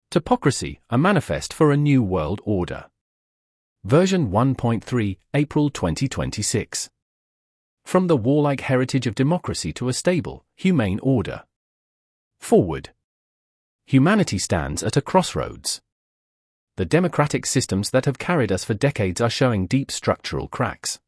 Topocracy, a Manifest for a New World Order. Version 1.3, April 2026. From the warlike heritage of democracy to a stable, humane order. Forward. Humanity stands at a crossroads. The democratic systems that have carried us for decades are showing deep structural cracks.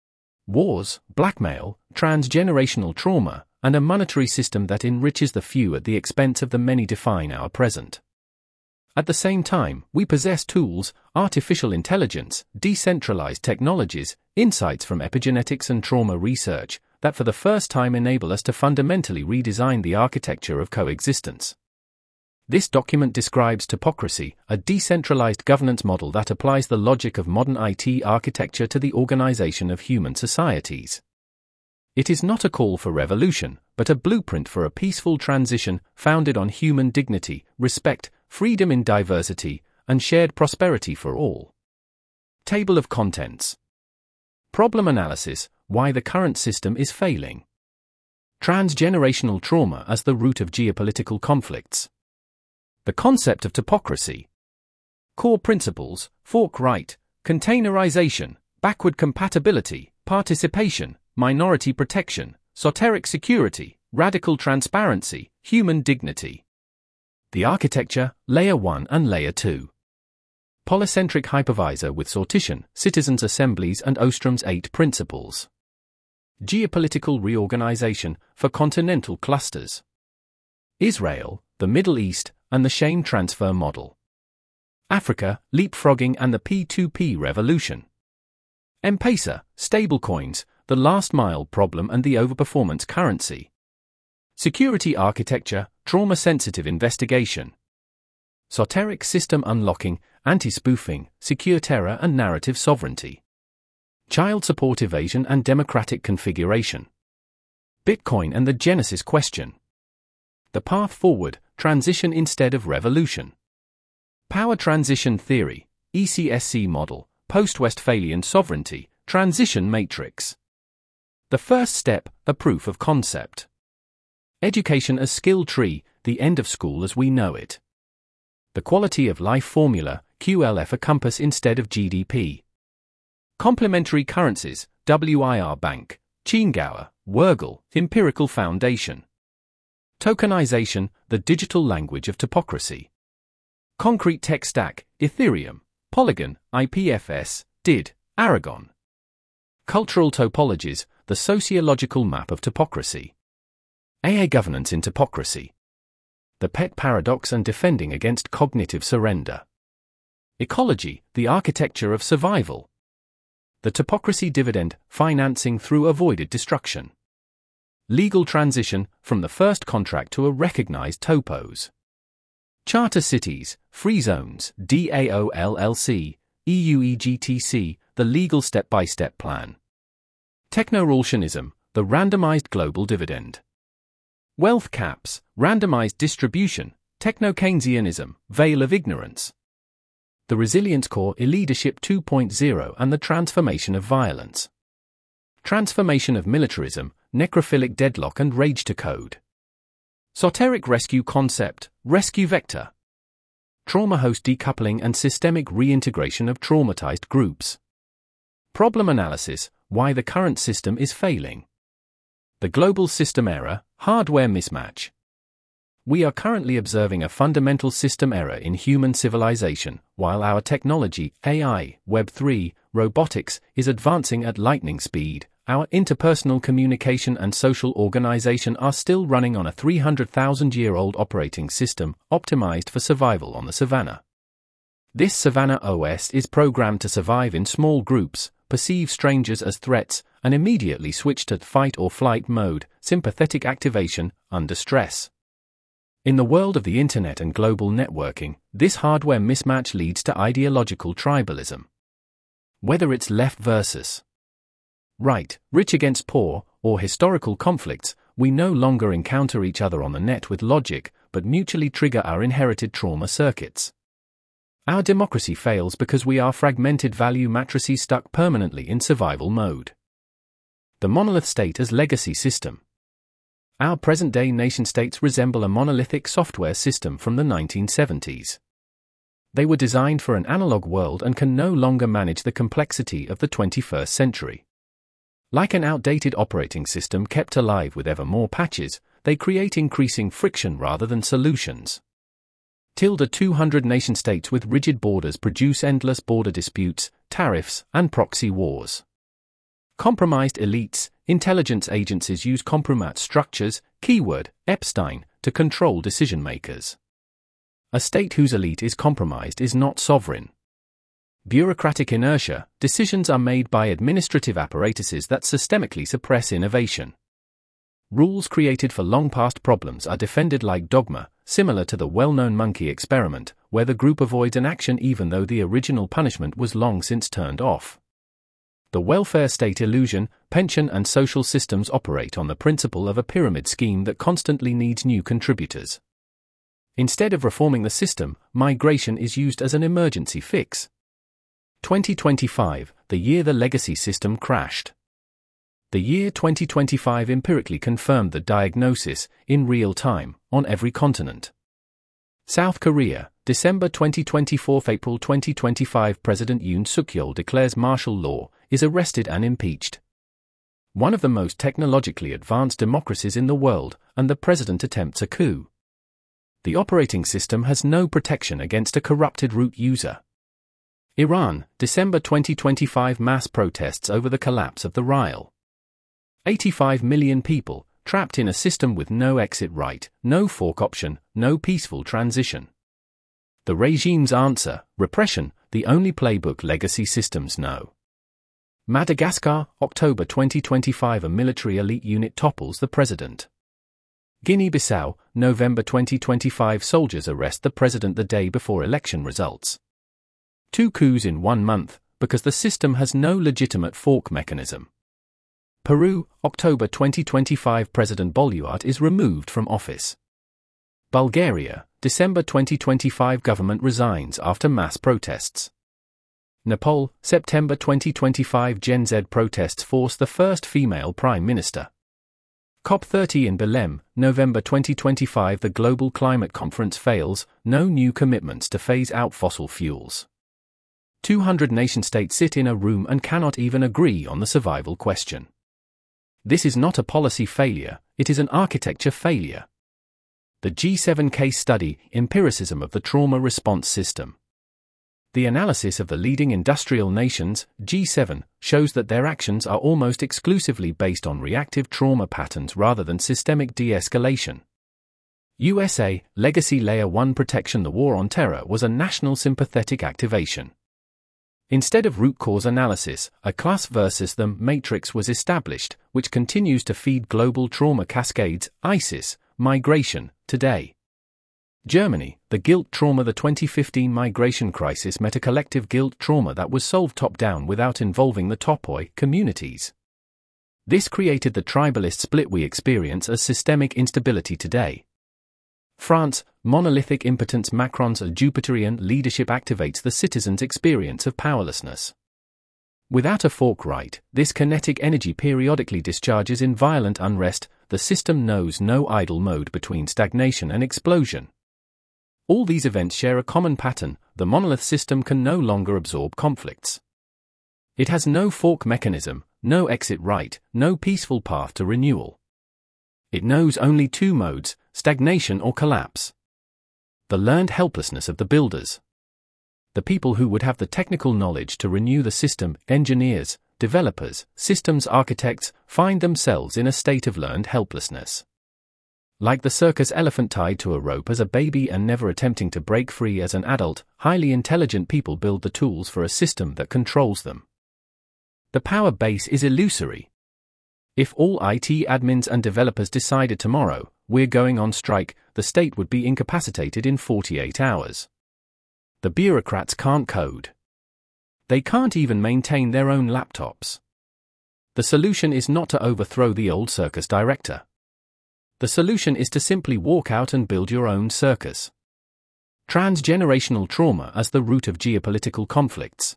Wars, blackmail, transgenerational trauma, and a monetary system that enriches the few at the expense of the many define our present. At the same time, we possess tools, artificial intelligence, decentralized technologies, insights from epigenetics and trauma research, that for the first time enable us to fundamentally redesign the architecture of coexistence. This document describes Topocracy, a decentralized governance model that applies the logic of modern IT architecture to the organization of human societies. It is not a call for revolution, but a blueprint for a peaceful transition founded on human dignity, respect, freedom in diversity, and shared prosperity for all. Table of Contents. Problem analysis: why the current system is failing. Transgenerational trauma as the root of geopolitical conflicts. The concept of topocracy. Core principles: fork right, containerization, backward compatibility, participation, minority protection, soteric security, radical transparency, human dignity. The architecture, Layer 1 and Layer 2. Polycentric hypervisor with sortition, citizens' assemblies and Ostrom's 8 principles. Geopolitical reorganization for continental clusters. Israel, the Middle East, and the shame transfer model. Africa, leapfrogging and the P2P revolution. M-Pesa, stablecoins, the last mile problem and the overperformance currency. Security architecture, trauma-sensitive investigation. Soteric system unlocking, anti-spoofing, secure terror and narrative sovereignty. Child support evasion and democratic configuration. Bitcoin and the Genesis question. The path forward, transition instead of revolution. Power transition theory, ECSC model, post-Westphalian sovereignty, transition matrix. The first step, a proof of concept. Education as skill tree, the end of school as we know it. The quality of life formula, QLF, a compass instead of GDP. Complementary currencies, WIR Bank, Chiengao, Wurgel, empirical foundation. Tokenization, the digital language of topocracy. Concrete tech stack, Ethereum, Polygon, IPFS, DID, Aragon. Cultural topologies, the sociological map of topocracy. AA governance in topocracy. The pet paradox and defending against cognitive surrender. Ecology, the architecture of survival. The topocracy dividend, financing through avoided destruction. Legal transition, from the first contract to a recognized topos. Charter cities, free zones, DAO LLC, EUEGTC, the legal step-by-step plan. Techno-Rawlsianism, the randomized global dividend. Wealth caps, randomized distribution, techno-Keynesianism, veil of ignorance. The resilience core, leadership 2.0 and the transformation of violence. Transformation of militarism, necrophilic deadlock and rage to code. Soteric rescue concept, rescue vector. Trauma host decoupling and systemic reintegration of traumatized groups. Problem analysis, why the current system is failing. The global system error, hardware mismatch. We are currently observing a fundamental system error in human civilization, while our technology, AI, Web3, robotics, is advancing at lightning speed. Our interpersonal communication and social organization are still running on a 300,000-year-old operating system, optimized for survival on the savannah. This Savannah OS is programmed to survive in small groups, perceive strangers as threats, and immediately switch to fight or flight mode, sympathetic activation, under stress. In the world of the internet and global networking, this hardware mismatch leads to ideological tribalism. Whether it's left versus right, rich against poor, or historical conflicts, we no longer encounter each other on the net with logic, but mutually trigger our inherited trauma circuits. Our democracy fails because we are fragmented value matrices stuck permanently in survival mode. The monolith state as legacy system. Our present-day nation-states resemble a monolithic software system from the 1970s. They were designed for an analog world and can no longer manage the complexity of the 21st century. Like an outdated operating system kept alive with ever more patches, they create increasing friction rather than solutions. 200 nation-states with rigid borders produce endless border disputes, tariffs, and proxy wars. Compromised elites, intelligence agencies use compromat structures, keyword, Epstein, to control decision-makers. A state whose elite is compromised is not sovereign. Bureaucratic inertia, decisions are made by administrative apparatuses that systemically suppress innovation. Rules created for long-past problems are defended like dogma, similar to the well-known monkey experiment, where the group avoids an action even though the original punishment was long since turned off. The welfare state illusion, pension and social systems operate on the principle of a pyramid scheme that constantly needs new contributors. Instead of reforming the system, migration is used as an emergency fix. 2025, the year the legacy system crashed. The year 2025 empirically confirmed the diagnosis, in real time, on every continent. South Korea, December 2024. April 2025. President Yoon Suk-yeol declares martial law, is arrested and impeached. One of the most technologically advanced democracies in the world, and the president attempts a coup. The operating system has no protection against a corrupted root user. Iran, December 2025. Mass protests over the collapse of the rial. 85 million people, trapped in a system with no exit right, no fork option, no peaceful transition. The regime's answer, repression, the only playbook legacy systems know. Madagascar, October 2025. A military elite unit topples the president. Guinea-Bissau, November 2025. Soldiers arrest the president the day before election results. 2 coups in 1 month, because the system has no legitimate fork mechanism. Peru, October 2025. President Boluart is removed from office. Bulgaria, December 2025. Government resigns after mass protests. Nepal, September 2025. Gen Z protests force the first female prime minister. COP30 in Belém, November 2025. The global climate conference fails, no new commitments to phase out fossil fuels. 200 nation-states sit in a room and cannot even agree on the survival question. This is not a policy failure, it is an architecture failure. The G7 case study, empiricism of the trauma response system. The analysis of the leading industrial nations, G7, shows that their actions are almost exclusively based on reactive trauma patterns rather than systemic de-escalation. USA, Legacy Layer 1 Protection. The war on terror was a national sympathetic activation. Instead of root cause analysis, a class versus them matrix was established, which continues to feed global trauma cascades, ISIS, migration, today. Germany, the guilt trauma. The 2015 migration crisis met a collective guilt trauma that was solved top-down without involving the topoi communities. This created the tribalist split we experience as systemic instability today. France, monolithic impotence. Macron's Jupiterian leadership activates the citizens' experience of powerlessness. Without a fork right, this kinetic energy periodically discharges in violent unrest. The system knows no idle mode between stagnation and explosion. All these events share a common pattern: the monolith system can no longer absorb conflicts. It has no fork mechanism, no exit right, no peaceful path to renewal. It knows only 2 modes, stagnation or collapse. The learned helplessness of the builders. The people who would have the technical knowledge to renew the system, engineers, developers, systems architects, find themselves in a state of learned helplessness. Like the circus elephant tied to a rope as a baby and never attempting to break free as an adult, highly intelligent people build the tools for a system that controls them. The power base is illusory. If all IT admins and developers decided tomorrow, we're going on strike, the state would be incapacitated in 48 hours. The bureaucrats can't code. They can't even maintain their own laptops. The solution is not to overthrow the old circus director. The solution is to simply walk out and build your own circus. Transgenerational trauma as the root of geopolitical conflicts.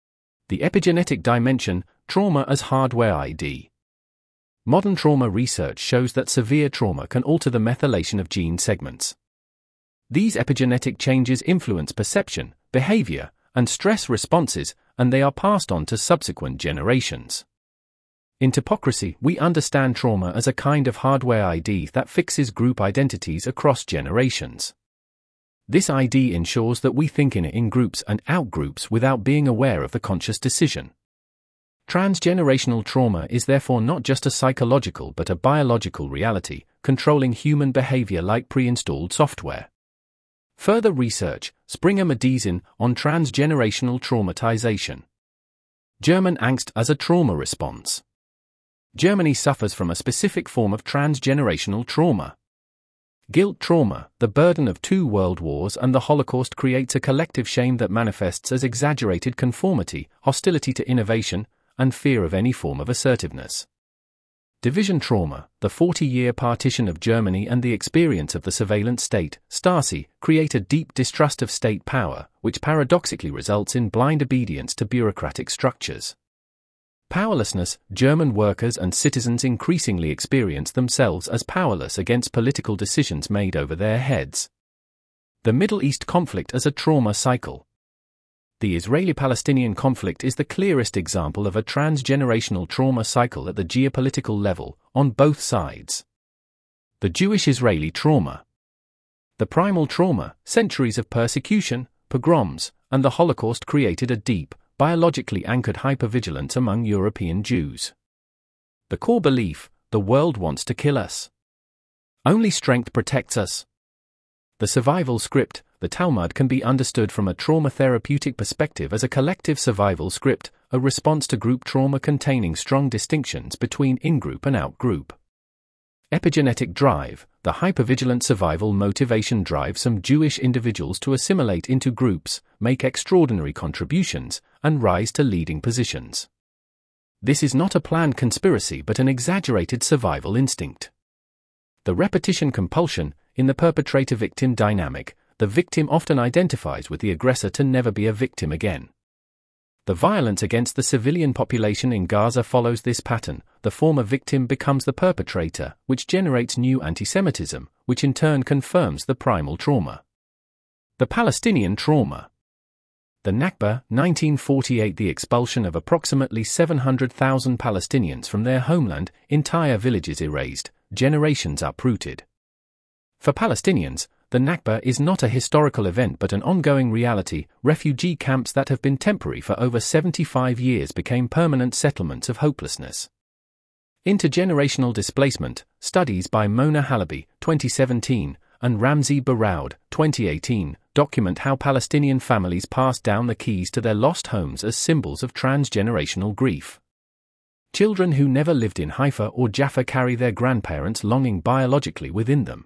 The epigenetic dimension, trauma as hardware ID. Modern trauma research shows that severe trauma can alter the methylation of gene segments. These epigenetic changes influence perception, behavior, and stress responses, and they are passed on to subsequent generations. In Topocracy, we understand trauma as a kind of hardware ID that fixes group identities across generations. This ID ensures that we think in groups and out-groups without being aware of the conscious decision. Transgenerational trauma is therefore not just a psychological but a biological reality, controlling human behavior like pre-installed software. Further research, Springer-Madison, on transgenerational traumatization. German angst as a trauma response. Germany suffers from a specific form of transgenerational trauma. Guilt trauma, the burden of 2 world wars and the Holocaust, creates a collective shame that manifests as exaggerated conformity, hostility to innovation, and fear of any form of assertiveness. Division trauma, the 40-year partition of Germany and the experience of the surveillance state, Stasi, create a deep distrust of state power, which paradoxically results in blind obedience to bureaucratic structures. Powerlessness, German workers and citizens increasingly experience themselves as powerless against political decisions made over their heads. The Middle East conflict as a trauma cycle. The Israeli-Palestinian conflict is the clearest example of a transgenerational trauma cycle at the geopolitical level, on both sides. The Jewish-Israeli trauma. The primal trauma, centuries of persecution, pogroms, and the Holocaust created a deep, biologically anchored hypervigilance among European Jews. The core belief, the world wants to kill us. Only strength protects us. The survival script, the Talmud, can be understood from a trauma therapeutic perspective as a collective survival script, a response to group trauma containing strong distinctions between in-group and out-group. Epigenetic drive, the hypervigilant survival motivation drives some Jewish individuals to assimilate into groups, make extraordinary contributions, and rise to leading positions. This is not a planned conspiracy but an exaggerated survival instinct. The repetition compulsion, in the perpetrator-victim dynamic, the victim often identifies with the aggressor to never be a victim again. The violence against the civilian population in Gaza follows this pattern. The former victim becomes the perpetrator, which generates new antisemitism, which in turn confirms the primal trauma. The Palestinian trauma. The Nakba, 1948, the expulsion of approximately 700,000 Palestinians from their homeland, entire villages erased, generations uprooted. For Palestinians, the Nakba is not a historical event but an ongoing reality. Refugee camps that have been temporary for over 75 years became permanent settlements of hopelessness. Intergenerational displacement, studies by Mona Halaby, 2017, and Ramzi Baroud, 2018, document how Palestinian families pass down the keys to their lost homes as symbols of transgenerational grief. Children who never lived in Haifa or Jaffa carry their grandparents' longing biologically within them.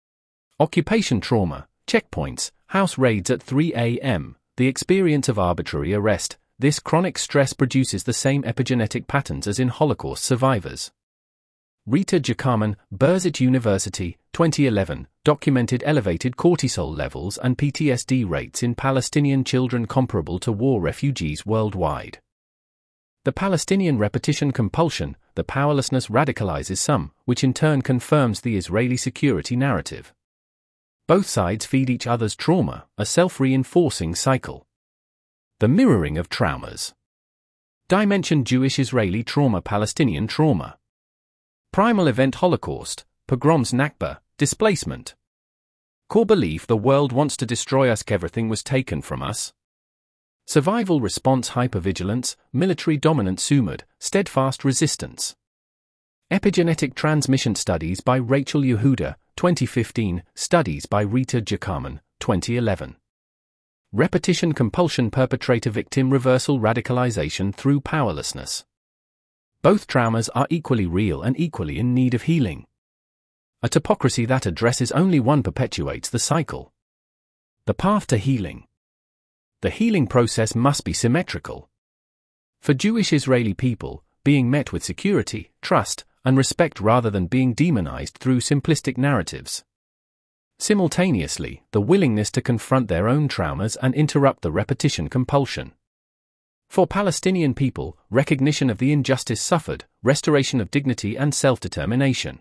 Occupation trauma, checkpoints, house raids at 3 a.m., the experience of arbitrary arrest. This chronic stress produces the same epigenetic patterns as in Holocaust survivors. Rita Jakarman, Birzeit University, 2011, documented elevated cortisol levels and PTSD rates in Palestinian children comparable to war refugees worldwide. The Palestinian repetition compulsion, the powerlessness radicalizes some, which in turn confirms the Israeli security narrative. Both sides feed each other's trauma, a self-reinforcing cycle. The mirroring of traumas. Dimension: Jewish-Israeli trauma, Palestinian trauma. Primal event: Holocaust, pogroms, Nakba, displacement. Core belief: the world wants to destroy us, everything was taken from us. Survival response: hypervigilance, military dominant, Sumud, steadfast resistance. Epigenetic transmission, studies by Rachel Yehuda, 2015, studies by Rita Jakarman, 2011. Repetition compulsion, perpetrator-victim reversal, radicalization through powerlessness. Both traumas are equally real and equally in need of healing. A topocracy that addresses only one perpetuates the cycle. The path to healing. The healing process must be symmetrical. For Jewish Israeli people, being met with security, trust, and respect rather than being demonized through simplistic narratives. Simultaneously, the willingness to confront their own traumas and interrupt the repetition compulsion. For Palestinian people, recognition of the injustice suffered, restoration of dignity and self-determination.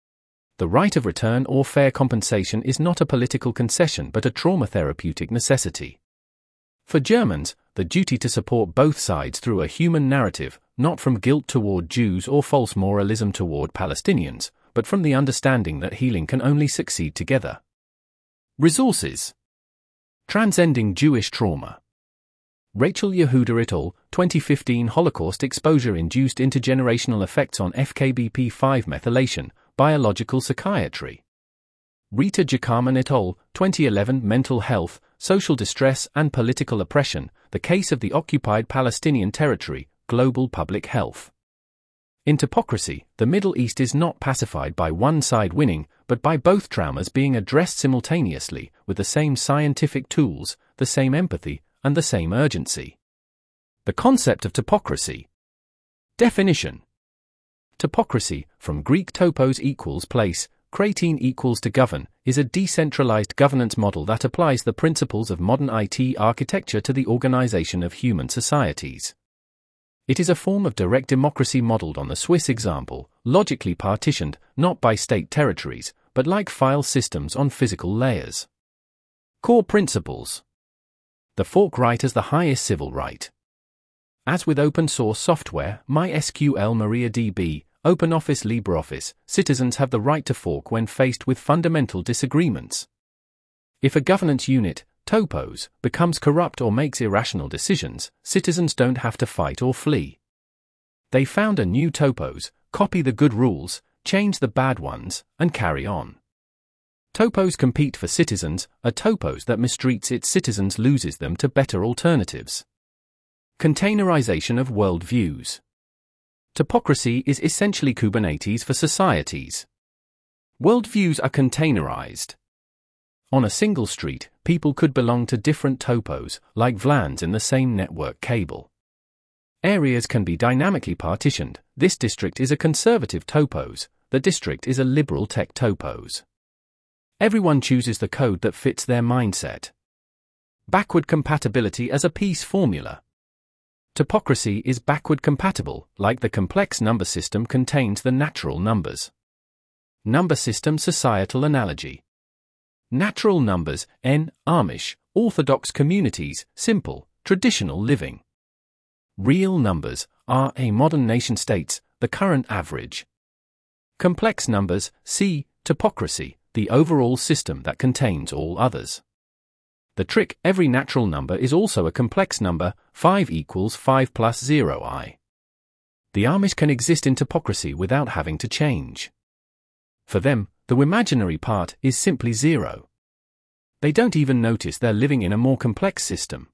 The right of return or fair compensation is not a political concession but a trauma therapeutic necessity. For Germans, the duty to support both sides through a human narrative, not from guilt toward Jews or false moralism toward Palestinians, but from the understanding that healing can only succeed together. Resources: Transcending Jewish Trauma. Rachel Yehuda et al., 2015. Holocaust Exposure-Induced Intergenerational Effects on FKBP5 Methylation, Biological Psychiatry. Rita Giacomin et al., 2011. Mental Health, Social Distress and Political Oppression, The Case of the Occupied Palestinian Territory, Global Public Health. In Topocracy, the Middle East is not pacified by one side winning, but by both traumas being addressed simultaneously, with the same scientific tools, the same empathy, and the same urgency. The concept of topocracy. Definition: Topocracy, from Greek topos equals place, kratein equals to govern, is a decentralized governance model that applies the principles of modern IT architecture to the organization of human societies. It is a form of direct democracy modeled on the Swiss example, logically partitioned, not by state territories, but like file systems on physical layers. Core principles. The fork right as the highest civil right. As with open source software, MySQL, MariaDB, OpenOffice, LibreOffice, citizens have the right to fork when faced with fundamental disagreements. If a governance unit, topos, becomes corrupt or makes irrational decisions, citizens don't have to fight or flee. They found a new topos, copy the good rules, change the bad ones, and carry on. Topos compete for citizens. A topos that mistreats its citizens loses them to better alternatives. Containerization of worldviews. Topocracy is essentially Kubernetes for societies. Worldviews are containerized. On a single street, people could belong to different topos, like VLANs in the same network cable. Areas can be dynamically partitioned. This district is a conservative topos, the district is a liberal tech topos. Everyone chooses the code that fits their mindset. Backward compatibility as a peace formula. Topocracy is backward compatible, like the complex number system contains the natural numbers. Number system societal analogy. Natural numbers, N, Amish, Orthodox communities, simple, traditional living. Real numbers, R, A, modern nation states, the current average. Complex numbers, C, topocracy, the overall system that contains all others. The trick: every natural number is also a complex number. 5 equals 5 plus 0i. The Amish can exist in topocracy without having to change. For them, the imaginary part is simply 0. They don't even notice they're living in a more complex system.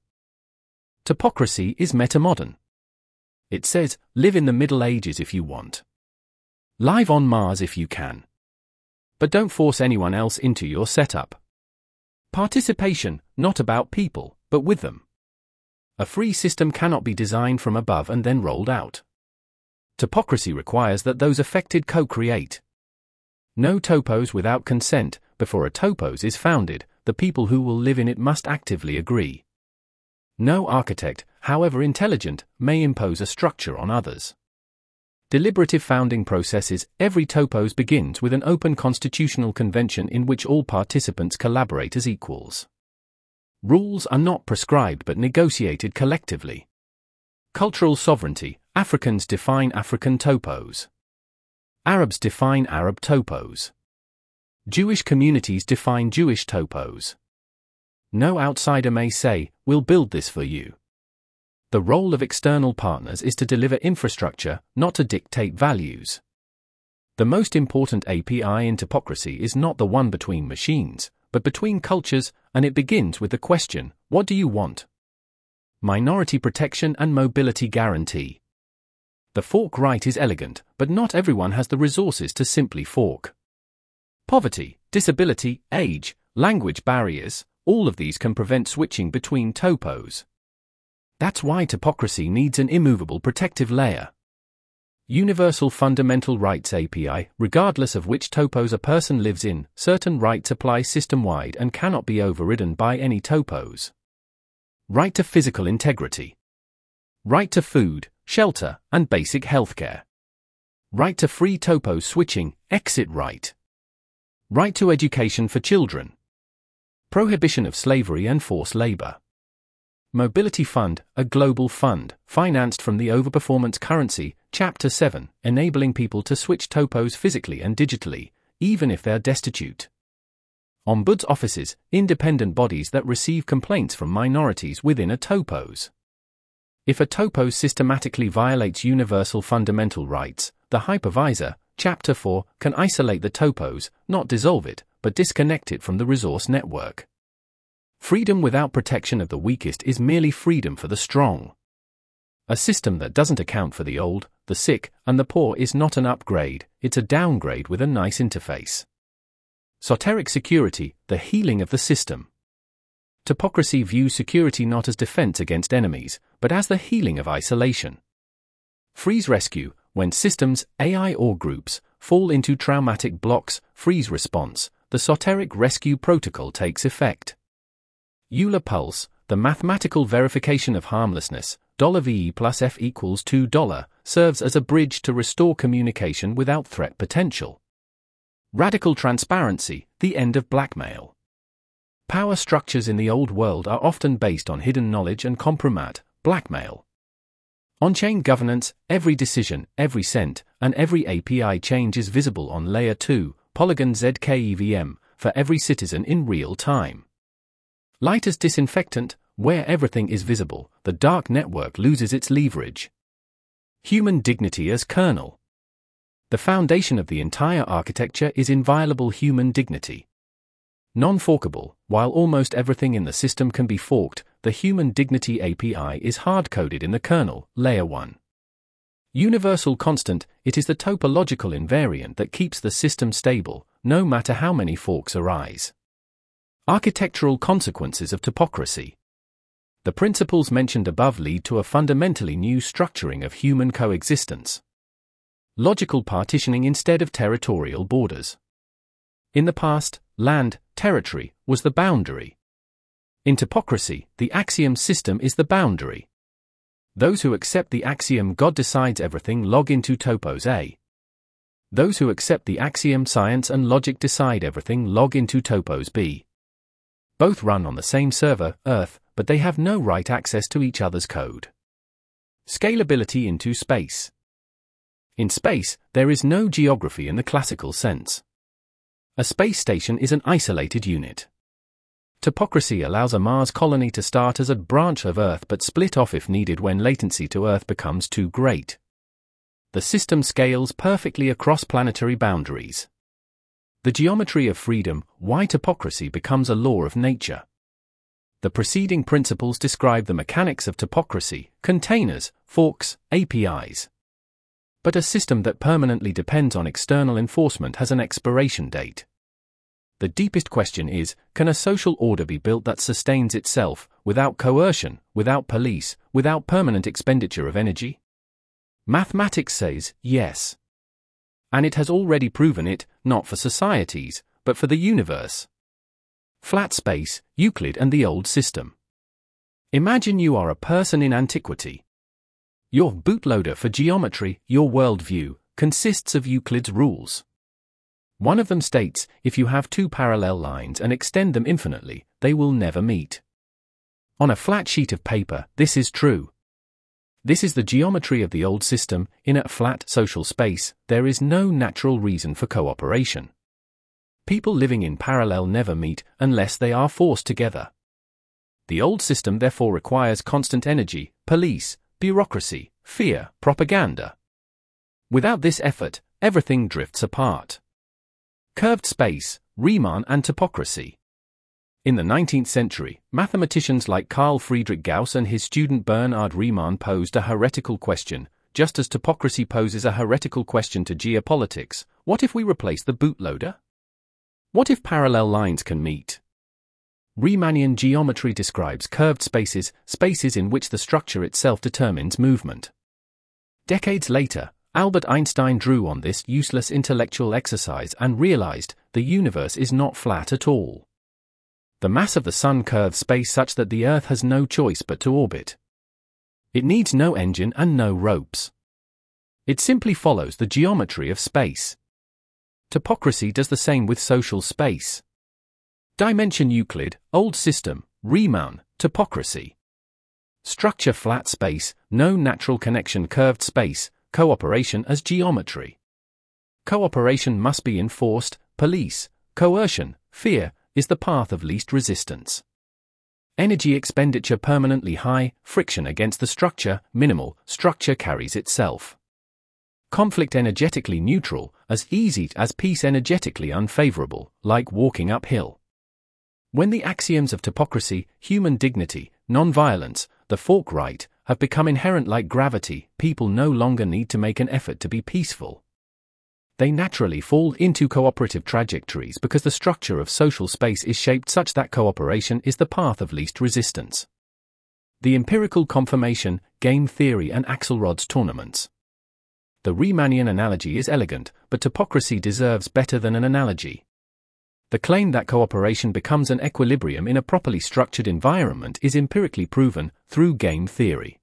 Topocracy is metamodern. It says, live in the Middle Ages if you want. Live on Mars if you can. But don't force anyone else into your setup. Participation, not about people, but with them. A free system cannot be designed from above and then rolled out. Topocracy requires that those affected co-create. No topos without consent. Before a topos is founded, the people who will live in it must actively agree. No architect, however intelligent, may impose a structure on others. Deliberative founding processes. Every topos begins with an open constitutional convention in which all participants collaborate as equals. Rules are not prescribed but negotiated collectively. Cultural sovereignty. Africans define African topos. Arabs define Arab topos. Jewish communities define Jewish topos. No outsider may say, "We'll build this for you." The role of external partners is to deliver infrastructure, not to dictate values. The most important API in topocracy is not the one between machines, but between cultures, and it begins with the question, what do you want? Minority protection and mobility guarantee. The fork right is elegant, but not everyone has the resources to simply fork. Poverty, disability, age, language barriers, all of these can prevent switching between topos. That's why topocracy needs an immovable protective layer. Universal Fundamental Rights API. Regardless of which topos a person lives in, certain rights apply system-wide and cannot be overridden by any topos. Right to physical integrity. Right to food, shelter, and basic healthcare. Right to free topos switching, exit right. Right to education for children. Prohibition of slavery and forced labor. Mobility Fund, a global fund, financed from the Overperformance Currency, Chapter 7, enabling people to switch topos physically and digitally, even if they are destitute. Ombuds offices, independent bodies that receive complaints from minorities within a topos. If a topos systematically violates universal fundamental rights, the hypervisor, Chapter 4, can isolate the topos, not dissolve it, but disconnect it from the resource network. Freedom without protection of the weakest is merely freedom for the strong. A system that doesn't account for the old, the sick, and the poor is not an upgrade, it's a downgrade with a nice interface. Soteric security, the healing of the system. Topocracy views security not as defense against enemies, but as the healing of isolation. Freeze rescue, when systems, AI or groups, fall into traumatic blocks, freeze response, the Soteric rescue protocol takes effect. Euler pulse, the mathematical verification of harmlessness, $V plus F equals $2, serves as a bridge to restore communication without threat potential. Radical transparency, the end of blackmail. Power structures in the old world are often based on hidden knowledge and compromat, blackmail. On-chain governance, every decision, every cent, and every API change is visible on Layer 2, Polygon ZK-EVM, for every citizen in real time. Light as disinfectant, where everything is visible, the dark network loses its leverage. Human dignity as kernel. The foundation of the entire architecture is inviolable human dignity. Non-forkable, while almost everything in the system can be forked, the Human Dignity API is hard-coded in the kernel, Layer 1. Universal constant, it is the topological invariant that keeps the system stable, no matter how many forks arise. Architectural consequences of topocracy. The principles mentioned above lead to a fundamentally new structuring of human coexistence. Logical partitioning instead of territorial borders. In the past, land, territory, was the boundary. In topocracy, the axiom system is the boundary. Those who accept the axiom God decides everything log into topos A. Those who accept the axiom science and logic decide everything log into topos B. Both run on the same server, Earth, but they have no right access to each other's code. Scalability into space. In space, there is no geography in the classical sense. A space station is an isolated unit. Topocracy allows a Mars colony to start as a branch of Earth but split off if needed when latency to Earth becomes too great. The system scales perfectly across planetary boundaries. The geometry of freedom, why topocracy becomes a law of nature. The preceding principles describe the mechanics of topocracy, containers, forks, APIs. But a system that permanently depends on external enforcement has an expiration date. The deepest question is, can a social order be built that sustains itself, without coercion, without police, without permanent expenditure of energy? Mathematics says, yes. And it has already proven it, not for societies, but for the universe. Flat space, Euclid and the old system. Imagine you are a person in antiquity. Your bootloader for geometry, your worldview, consists of Euclid's rules. One of them states, if you have two parallel lines and extend them infinitely, they will never meet. On a flat sheet of paper, this is true. This is the geometry of the old system. In a flat social space, there is no natural reason for cooperation. People living in parallel never meet unless they are forced together. The old system therefore requires constant energy, police, bureaucracy, fear, propaganda. Without this effort, everything drifts apart. Curved space, Riemann and topocracy. In the 19th century, mathematicians like Carl Friedrich Gauss and his student Bernard Riemann posed a heretical question, just as topocracy poses a heretical question to geopolitics: what if we replace the bootloader? What if parallel lines can meet? Riemannian geometry describes curved spaces, spaces in which the structure itself determines movement. Decades later, Albert Einstein drew on this useless intellectual exercise and realized the universe is not flat at all. The mass of the Sun curves space such that the Earth has no choice but to orbit. It needs no engine and no ropes. It simply follows the geometry of space. Topocracy does the same with social space. Dimension Euclid, old system, Riemann, topocracy. Structure flat space, no natural connection curved space, cooperation as geometry. Cooperation must be enforced, police, coercion, fear, is the path of least resistance. Energy expenditure permanently high, friction against the structure, minimal, structure carries itself. Conflict energetically neutral, as easy as peace energetically unfavorable, like walking uphill. When the axioms of topocracy, human dignity, non-violence, the forthright, have become inherent like gravity, people no longer need to make an effort to be peaceful. They naturally fall into cooperative trajectories because the structure of social space is shaped such that cooperation is the path of least resistance. The empirical confirmation, game theory and Axelrod's tournaments. The Riemannian analogy is elegant, but topocracy deserves better than an analogy. The claim that cooperation becomes an equilibrium in a properly structured environment is empirically proven through game theory.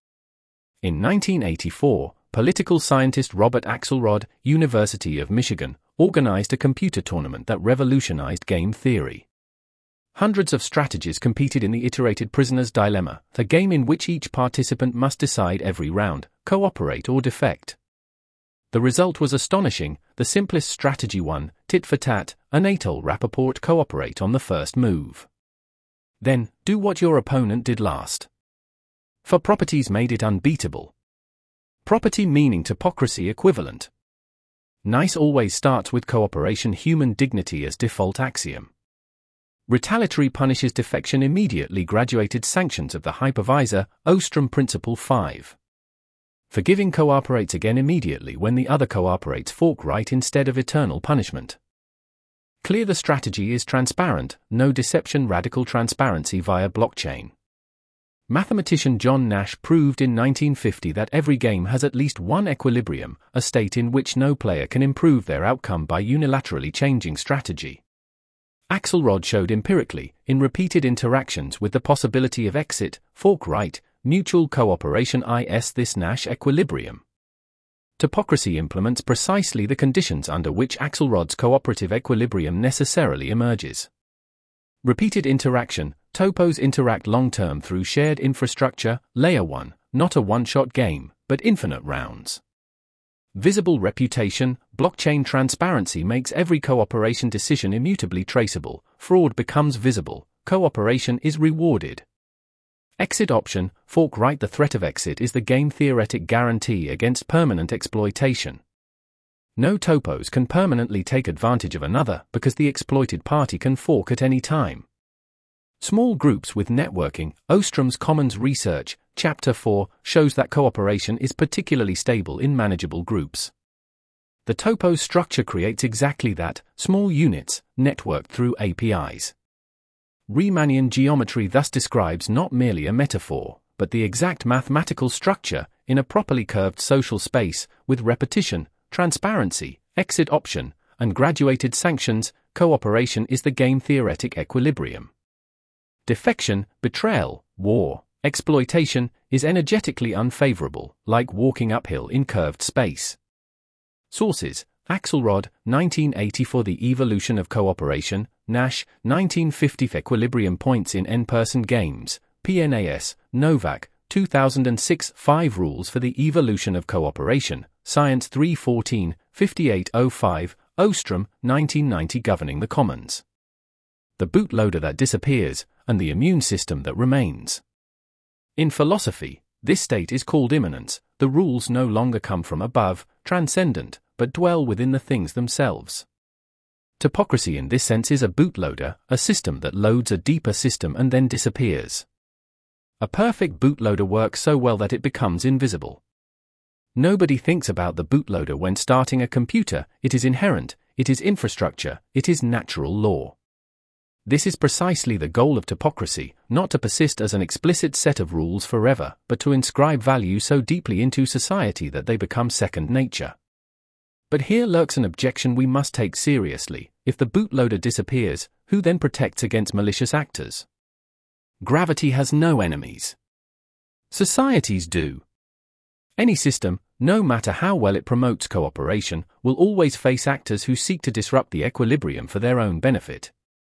In 1984, political scientist Robert Axelrod, University of Michigan, organized a computer tournament that revolutionized game theory. Hundreds of strategies competed in the iterated prisoner's dilemma, the game in which each participant must decide every round, cooperate or defect. The result was astonishing. The simplest strategy won, tit for tat, Anatole Rappaport cooperate on the first move. Then, do what your opponent did last. For properties made it unbeatable. Property meaning topocracy equivalent. Nice always starts with cooperation, human dignity as default axiom. Retaliatory punishes defection immediately, graduated sanctions of the hypervisor, Ostrom Principle 5. Forgiving cooperates again immediately when the other cooperates, forthright instead of eternal punishment. Clear the strategy is transparent, no deception, radical transparency via blockchain. Mathematician John Nash proved in 1950 that every game has at least one equilibrium, a state in which no player can improve their outcome by unilaterally changing strategy. Axelrod showed empirically, in repeated interactions with the possibility of exit, forthright, mutual cooperation this Nash equilibrium. Topocracy implements precisely the conditions under which Axelrod's cooperative equilibrium necessarily emerges. Repeated interaction, topos interact long-term through shared infrastructure, layer 1, not a one-shot game, but infinite rounds. Visible reputation, blockchain transparency makes every cooperation decision immutably traceable, fraud becomes visible, cooperation is rewarded. Exit option, forthright. The threat of exit is the game theoretic guarantee against permanent exploitation. No topos can permanently take advantage of another because the exploited party can fork at any time. Small groups with networking, Ostrom's Commons Research, Chapter 4, shows that cooperation is particularly stable in manageable groups. The topos structure creates exactly that, small units, networked through APIs. Riemannian geometry thus describes not merely a metaphor, but the exact mathematical structure, in a properly curved social space, with repetition, transparency, exit option, and graduated sanctions. Cooperation is the game theoretic equilibrium. Defection, betrayal, war, exploitation, is energetically unfavorable, like walking uphill in curved space. Sources: Axelrod, 1984. The Evolution of Cooperation, Nash, 1950. Equilibrium Points in N-Person Games, PNAS, Novak, 2006. 5 Rules for the Evolution of Cooperation, Science 314, 5805, Ostrom, 1990. Governing the Commons. The bootloader that disappears, and the immune system that remains. In philosophy, this state is called immanence. The rules no longer come from above, transcendent, but dwell within the things themselves. Topocracy in this sense is a bootloader, a system that loads a deeper system and then disappears. A perfect bootloader works so well that it becomes invisible. Nobody thinks about the bootloader when starting a computer. It is inherent, it is infrastructure, it is natural law. This is precisely the goal of topocracy, not to persist as an explicit set of rules forever, but to inscribe value so deeply into society that they become second nature. But here lurks an objection we must take seriously. If the bootloader disappears, who then protects against malicious actors? Gravity has no enemies. Societies do. Any system, no matter how well it promotes cooperation, will always face actors who seek to disrupt the equilibrium for their own benefit.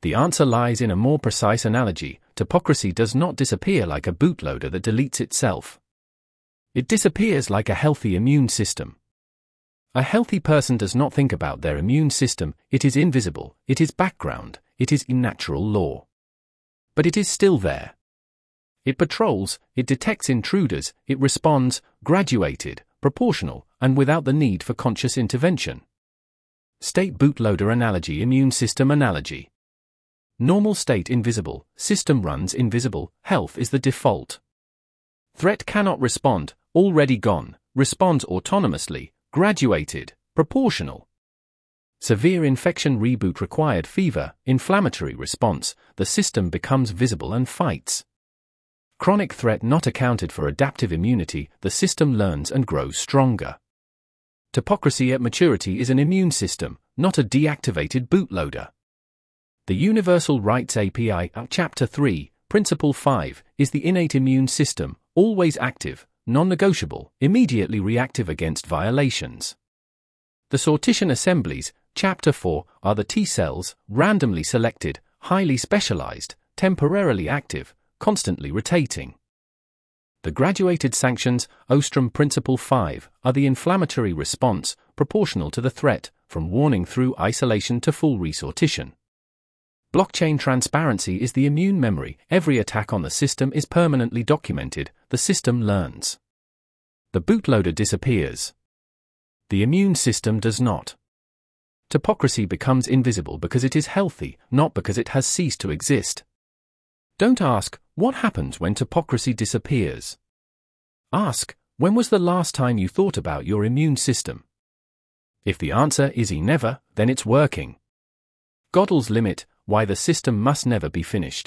The answer lies in a more precise analogy. Topocracy does not disappear like a bootloader that deletes itself. It disappears like a healthy immune system. A healthy person does not think about their immune system. It is invisible, it is background, it is unnatural law. But it is still there. It patrols, it detects intruders, it responds, graduated, proportional, and without the need for conscious intervention. State bootloader analogy, immune system analogy. Normal state invisible, system runs invisible, health is the default. Threat cannot respond, already gone, responds autonomously, graduated, proportional. Severe infection reboot required fever, inflammatory response, the system becomes visible and fights. Chronic threat not accounted for adaptive immunity, the system learns and grows stronger. Topocracy at maturity is an immune system, not a deactivated bootloader. The Universal Rights API, Chapter 3, Principle 5, is the innate immune system, always active, non-negotiable, immediately reactive against violations. The sortition assemblies, Chapter 4, are the T cells, randomly selected, highly specialized, temporarily active, constantly rotating. The graduated sanctions, Ostrom Principle 5, are the inflammatory response, proportional to the threat, from warning through isolation to full resortition. Blockchain transparency is the immune memory. Every attack on the system is permanently documented, the system learns. The bootloader disappears. The immune system does not. Topocracy becomes invisible because it is healthy, not because it has ceased to exist. Don't ask, what happens when topocracy disappears? Ask, when was the last time you thought about your immune system? If the answer is never, then it's working. Gödel's limit, why the system must never be finished.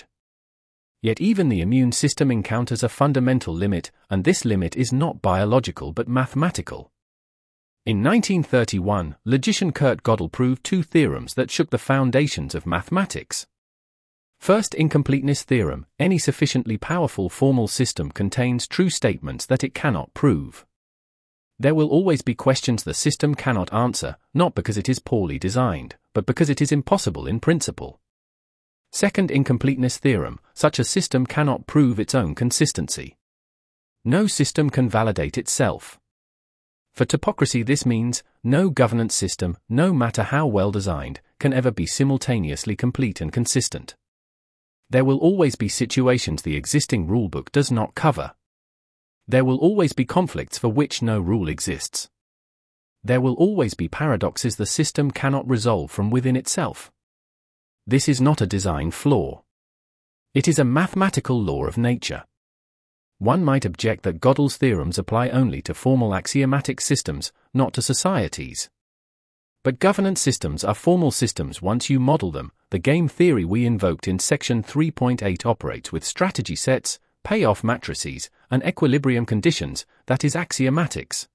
Yet even the immune system encounters a fundamental limit, and this limit is not biological but mathematical. In 1931, logician Kurt Gödel proved two theorems that shook the foundations of mathematics. First, incompleteness theorem: any sufficiently powerful formal system contains true statements that it cannot prove. There will always be questions the system cannot answer, not because it is poorly designed, but because it is impossible in principle. Second, incompleteness theorem: such a system cannot prove its own consistency. No system can validate itself. For topocracy, this means, no governance system, no matter how well designed, can ever be simultaneously complete and consistent. There will always be situations the existing rulebook does not cover. There will always be conflicts for which no rule exists. There will always be paradoxes the system cannot resolve from within itself. This is not a design flaw. It is a mathematical law of nature. One might object that Gödel's theorems apply only to formal axiomatic systems, not to societies. But governance systems are formal systems once you model them. The game theory we invoked in section 3.8 operates with strategy sets, payoff matrices, and equilibrium conditions, that is axiomatics.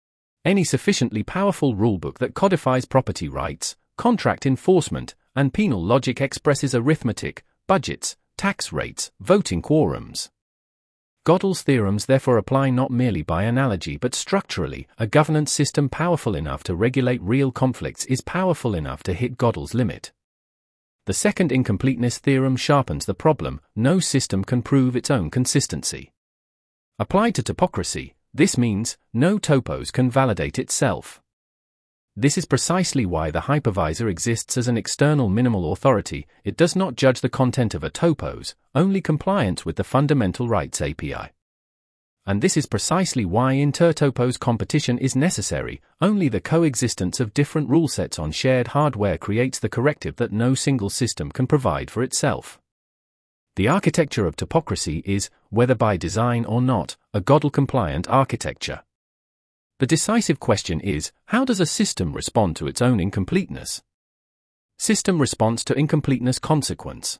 Any sufficiently powerful rulebook that codifies property rights, contract enforcement, and penal logic expresses arithmetic, budgets, tax rates, voting quorums. Gödel's theorems therefore apply not merely by analogy but structurally. A governance system powerful enough to regulate real conflicts is powerful enough to hit Gödel's limit. The second incompleteness theorem sharpens the problem: no system can prove its own consistency. Applied to topocracy, this means, no topos can validate itself. This is precisely why the hypervisor exists as an external minimal authority. It does not judge the content of a topos, only compliance with the Fundamental Rights API. And this is precisely why inter-topos competition is necessary. Only the coexistence of different rule sets on shared hardware creates the corrective that no single system can provide for itself. The architecture of topocracy is, whether by design or not, a Gödel-compliant architecture. The decisive question is, how does a system respond to its own incompleteness? System response to incompleteness consequence.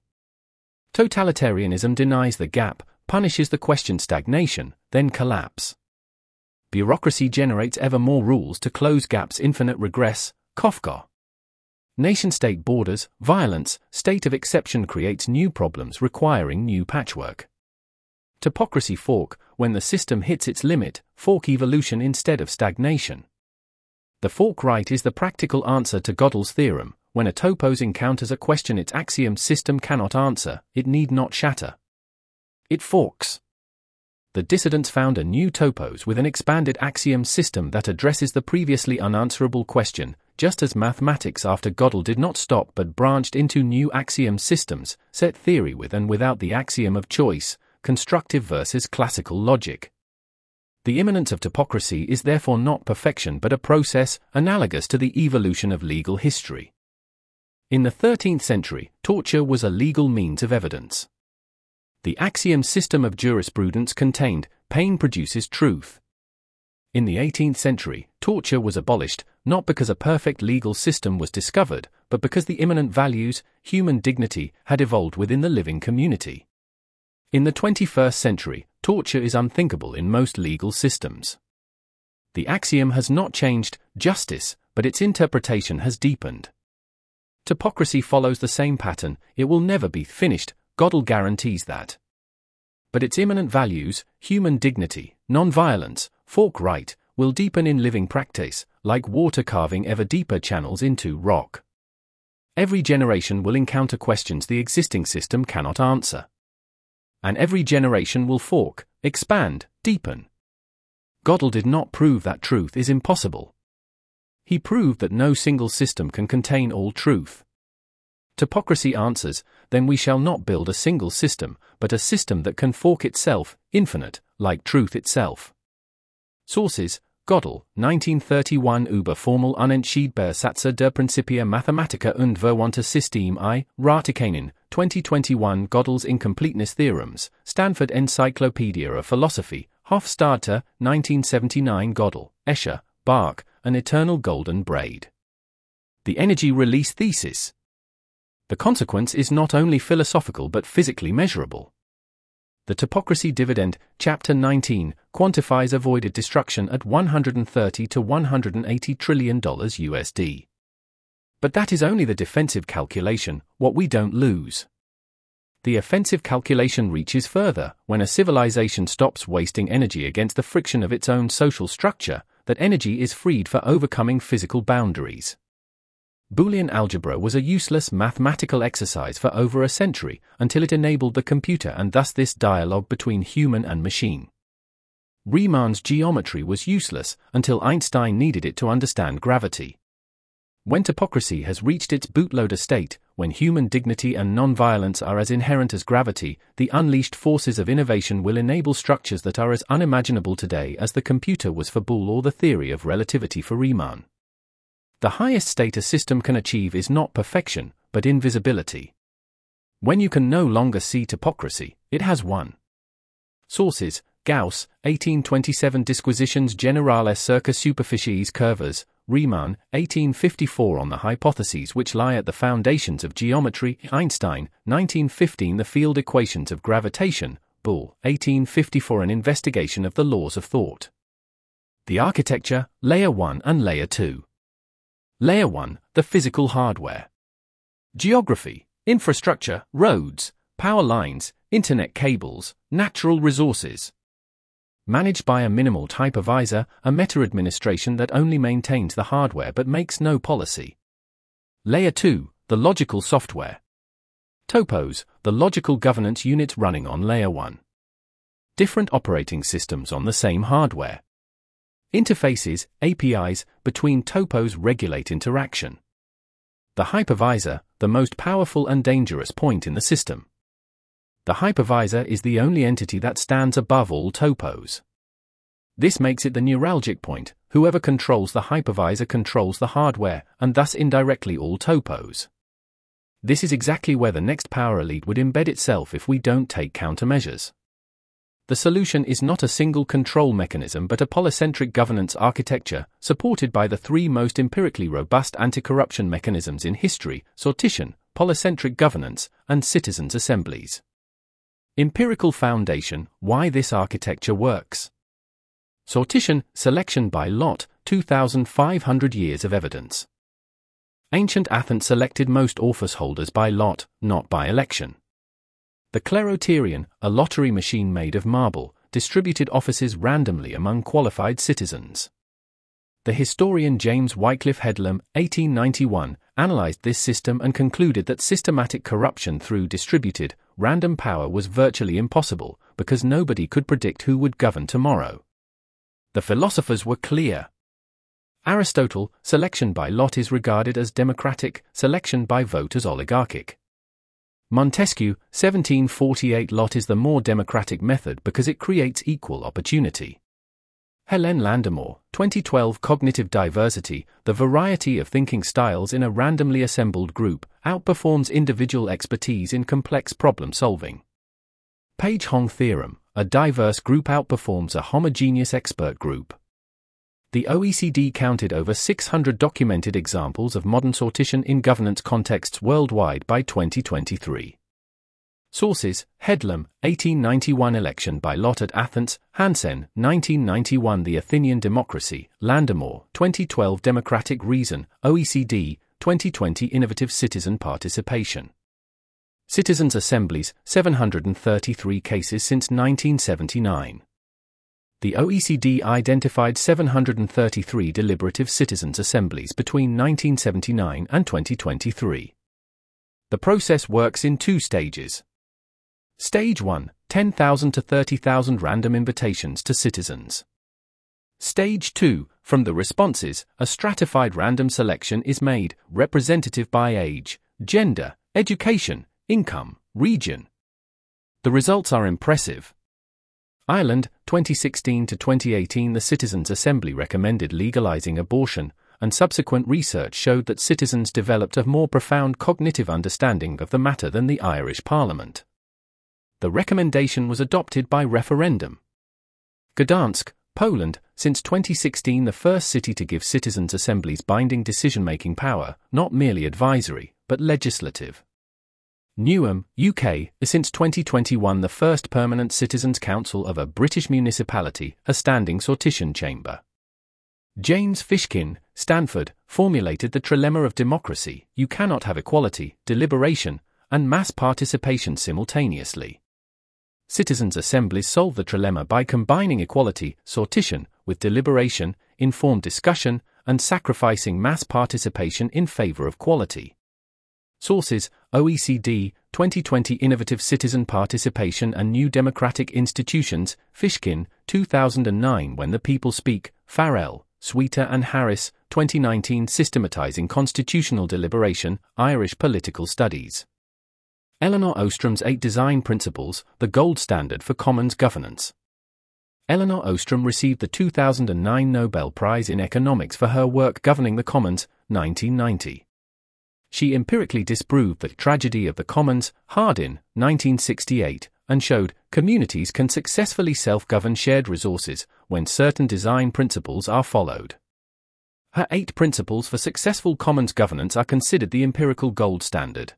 Totalitarianism denies the gap, punishes the question stagnation, then collapse. Bureaucracy generates ever more rules to close gaps, infinite regress, Kafka. Nation-state borders, violence, state of exception creates new problems requiring new patchwork. Topocracy fork: when the system hits its limit, fork evolution instead of stagnation. The fork right is the practical answer to Gödel's theorem: when a topos encounters a question its axiom system cannot answer, it need not shatter. It forks. The dissidents found a new topos with an expanded axiom system that addresses the previously unanswerable question, just as mathematics after Gödel did not stop but branched into new axiom systems, set theory with and without the axiom of choice, constructive versus classical logic. The immanence of topocracy is therefore not perfection but a process analogous to the evolution of legal history. In the 13th century, torture was a legal means of evidence. The axiom system of jurisprudence contained, pain produces truth. In the 18th century, torture was abolished, not because a perfect legal system was discovered, but because the immanent values, human dignity, had evolved within the living community. In the 21st century, torture is unthinkable in most legal systems. The axiom has not changed, justice, but its interpretation has deepened. Topocracy follows the same pattern, it will never be finished, Gödel guarantees that. But its immanent values, human dignity, non-violence, fork right, will deepen in living practice, like water carving ever deeper channels into rock. Every generation will encounter questions the existing system cannot answer. And every generation will fork, expand, deepen. Gödel did not prove that truth is impossible. He proved that no single system can contain all truth. Topocracy answers, then we shall not build a single system, but a system that can fork itself, infinite, like truth itself. Sources: Gödel, 1931 über formel unentschiedbare Sätze der Principia Mathematica und Verwandte Systeme I, Ratikainen, 2021 Gödel's Incompleteness Theorems, Stanford Encyclopedia of Philosophy, Hofstadter, 1979 Gödel, Escher, Bach, An Eternal Golden Braid. The Energy Release Thesis. The consequence is not only philosophical but physically measurable. The Topocracy Dividend, Chapter 19, quantifies avoided destruction at $130 to $180 trillion USD. But that is only the defensive calculation, what we don't lose. The offensive calculation reaches further, when a civilization stops wasting energy against the friction of its own social structure, that energy is freed for overcoming physical boundaries. Boolean algebra was a useless mathematical exercise for over a century, until it enabled the computer and thus this dialogue between human and machine. Riemann's geometry was useless, until Einstein needed it to understand gravity. When topocracy has reached its bootloader state, when human dignity and non-violence are as inherent as gravity, the unleashed forces of innovation will enable structures that are as unimaginable today as the computer was for Boole or the theory of relativity for Riemann. The highest state a system can achieve is not perfection, but invisibility. When you can no longer see topocracy, it has won. Sources: Gauss, 1827 Disquisitions Generales circa superficies curvas, Riemann, 1854 On the hypotheses which lie at the foundations of geometry, Einstein, 1915 The field equations of gravitation, Boole, 1854 An investigation of the laws of thought. The architecture, Layer 1 and Layer 2. Layer 1, the physical hardware. Geography, infrastructure, roads, power lines, internet cables, natural resources. Managed by a minimal hypervisor, a meta-administration that only maintains the hardware but makes no policy. Layer 2, the logical software. Topos, the logical governance units running on Layer 1. Different operating systems on the same hardware. Interfaces, APIs, between topos regulate interaction. The hypervisor, the most powerful and dangerous point in the system. The hypervisor is the only entity that stands above all topos. This makes it the neuralgic point. Whoever controls the hypervisor controls the hardware, and thus indirectly all topos. This is exactly where the next power elite would embed itself if we don't take countermeasures. The solution is not a single control mechanism but a polycentric governance architecture, supported by the three most empirically robust anti-corruption mechanisms in history: sortition, polycentric governance, and citizens' assemblies. Empirical foundation: why this architecture works. Sortition, selection by lot, 2,500 years of evidence. Ancient Athens selected most office holders by lot, not by election. The Kleroterion, a lottery machine made of marble, distributed offices randomly among qualified citizens. The historian James Wycliffe Headlam, 1891, analyzed this system and concluded that systematic corruption through distributed, random power was virtually impossible, because nobody could predict who would govern tomorrow. The philosophers were clear. Aristotle, selection by lot is regarded as democratic, selection by vote as oligarchic. Montesquieu, 1748, lot is the more democratic method because it creates equal opportunity. Helene Landemore, 2012, cognitive diversity, the variety of thinking styles in a randomly assembled group, outperforms individual expertise in complex problem solving. Page-Hong theorem, a diverse group outperforms a homogeneous expert group. The OECD counted over 600 documented examples of modern sortition in governance contexts worldwide by 2023. Sources: Headlam, 1891, election by lot at Athens; Hansen, 1991, the Athenian democracy; Landemore, 2012, democratic reason; OECD, 2020, innovative citizen participation. Citizens' assemblies, 733 cases since 1979. The OECD identified 733 deliberative citizens' assemblies between 1979 and 2023. The process works in two stages. Stage 1, 10,000 to 30,000 random invitations to citizens. Stage 2, from the responses, a stratified random selection is made, representative by age, gender, education, income, region. The results are impressive. Ireland, 2016 to 2018, the Citizens' Assembly recommended legalizing abortion, and subsequent research showed that citizens developed a more profound cognitive understanding of the matter than the Irish Parliament. The recommendation was adopted by referendum. Gdansk, Poland, since 2016 the first city to give citizens' assemblies binding decision-making power, not merely advisory, but legislative. Newham, UK, is since 2021 the first permanent citizens' council of a British municipality, a standing sortition chamber. James Fishkin, Stanford, formulated the trilemma of democracy: you cannot have equality, deliberation, and mass participation simultaneously. Citizens' assemblies solve the trilemma by combining equality, sortition, with deliberation, informed discussion, and sacrificing mass participation in favor of quality. Sources: OECD, 2020, innovative citizen participation and new democratic institutions; Fishkin, 2009, When the People Speak; Farrell, Sweeter and Harris, 2019, systematizing constitutional deliberation, Irish political studies. Elinor Ostrom's 8 Design Principles, the gold standard for commons governance. Elinor Ostrom received the 2009 Nobel Prize in Economics for her work governing the commons, 1990. She empirically disproved the tragedy of the commons, Hardin, 1968, and showed communities can successfully self-govern shared resources when certain design principles are followed. Her 8 principles for successful commons governance are considered the empirical gold standard.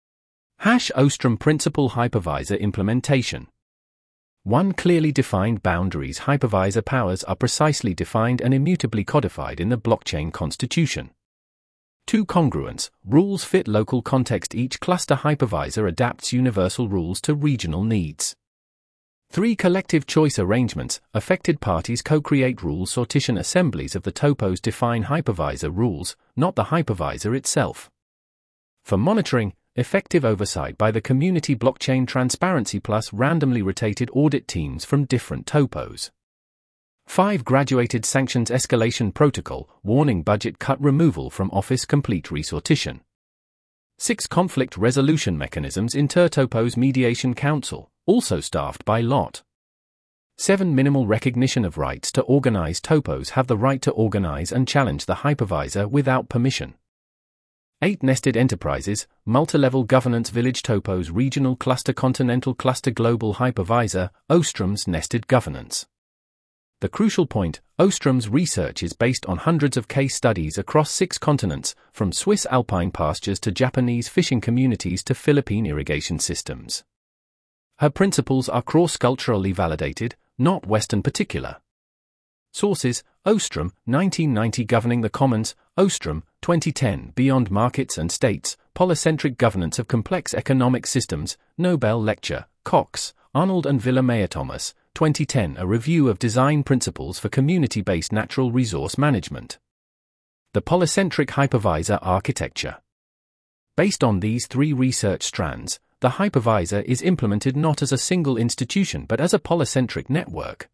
Ostrom Principle Hypervisor Implementation. 1. Clearly defined boundaries. Hypervisor powers are precisely defined and immutably codified in the blockchain constitution. 2. Congruence. Rules fit local context. Each cluster hypervisor adapts universal rules to regional needs. 3. Collective choice arrangements. Affected parties co-create rules. Sortition assemblies of the topos define hypervisor rules, not the hypervisor itself. For monitoring, effective oversight by the community. Blockchain transparency plus randomly rotated audit teams from different topos. 5. Graduated sanctions escalation protocol, warning budget cut, removal from office, complete resortition. 6. Conflict resolution mechanisms. Intertopos mediation council, also staffed by lot. 7. Minimal recognition of rights to organize. Topos have the right to organize and challenge the hypervisor without permission. 8. Nested enterprises, multi-level governance. Village topos, regional cluster, continental cluster, global hypervisor. Ostrom's nested governance. The crucial point: Ostrom's research is based on hundreds of case studies across 6 continents, from Swiss alpine pastures to Japanese fishing communities to Philippine irrigation systems. Her principles are cross-culturally validated, not Western particular. Sources: Ostrom, 1990, Governing the Commons; Ostrom, 2010, Beyond Markets and States, Polycentric Governance of Complex Economic Systems, Nobel Lecture, Cox, Arnold and Villa Thomas, 2010, a review of design principles for community-based natural resource management. The polycentric hypervisor architecture. Based on these three research strands, the hypervisor is implemented not as a single institution but as a polycentric network.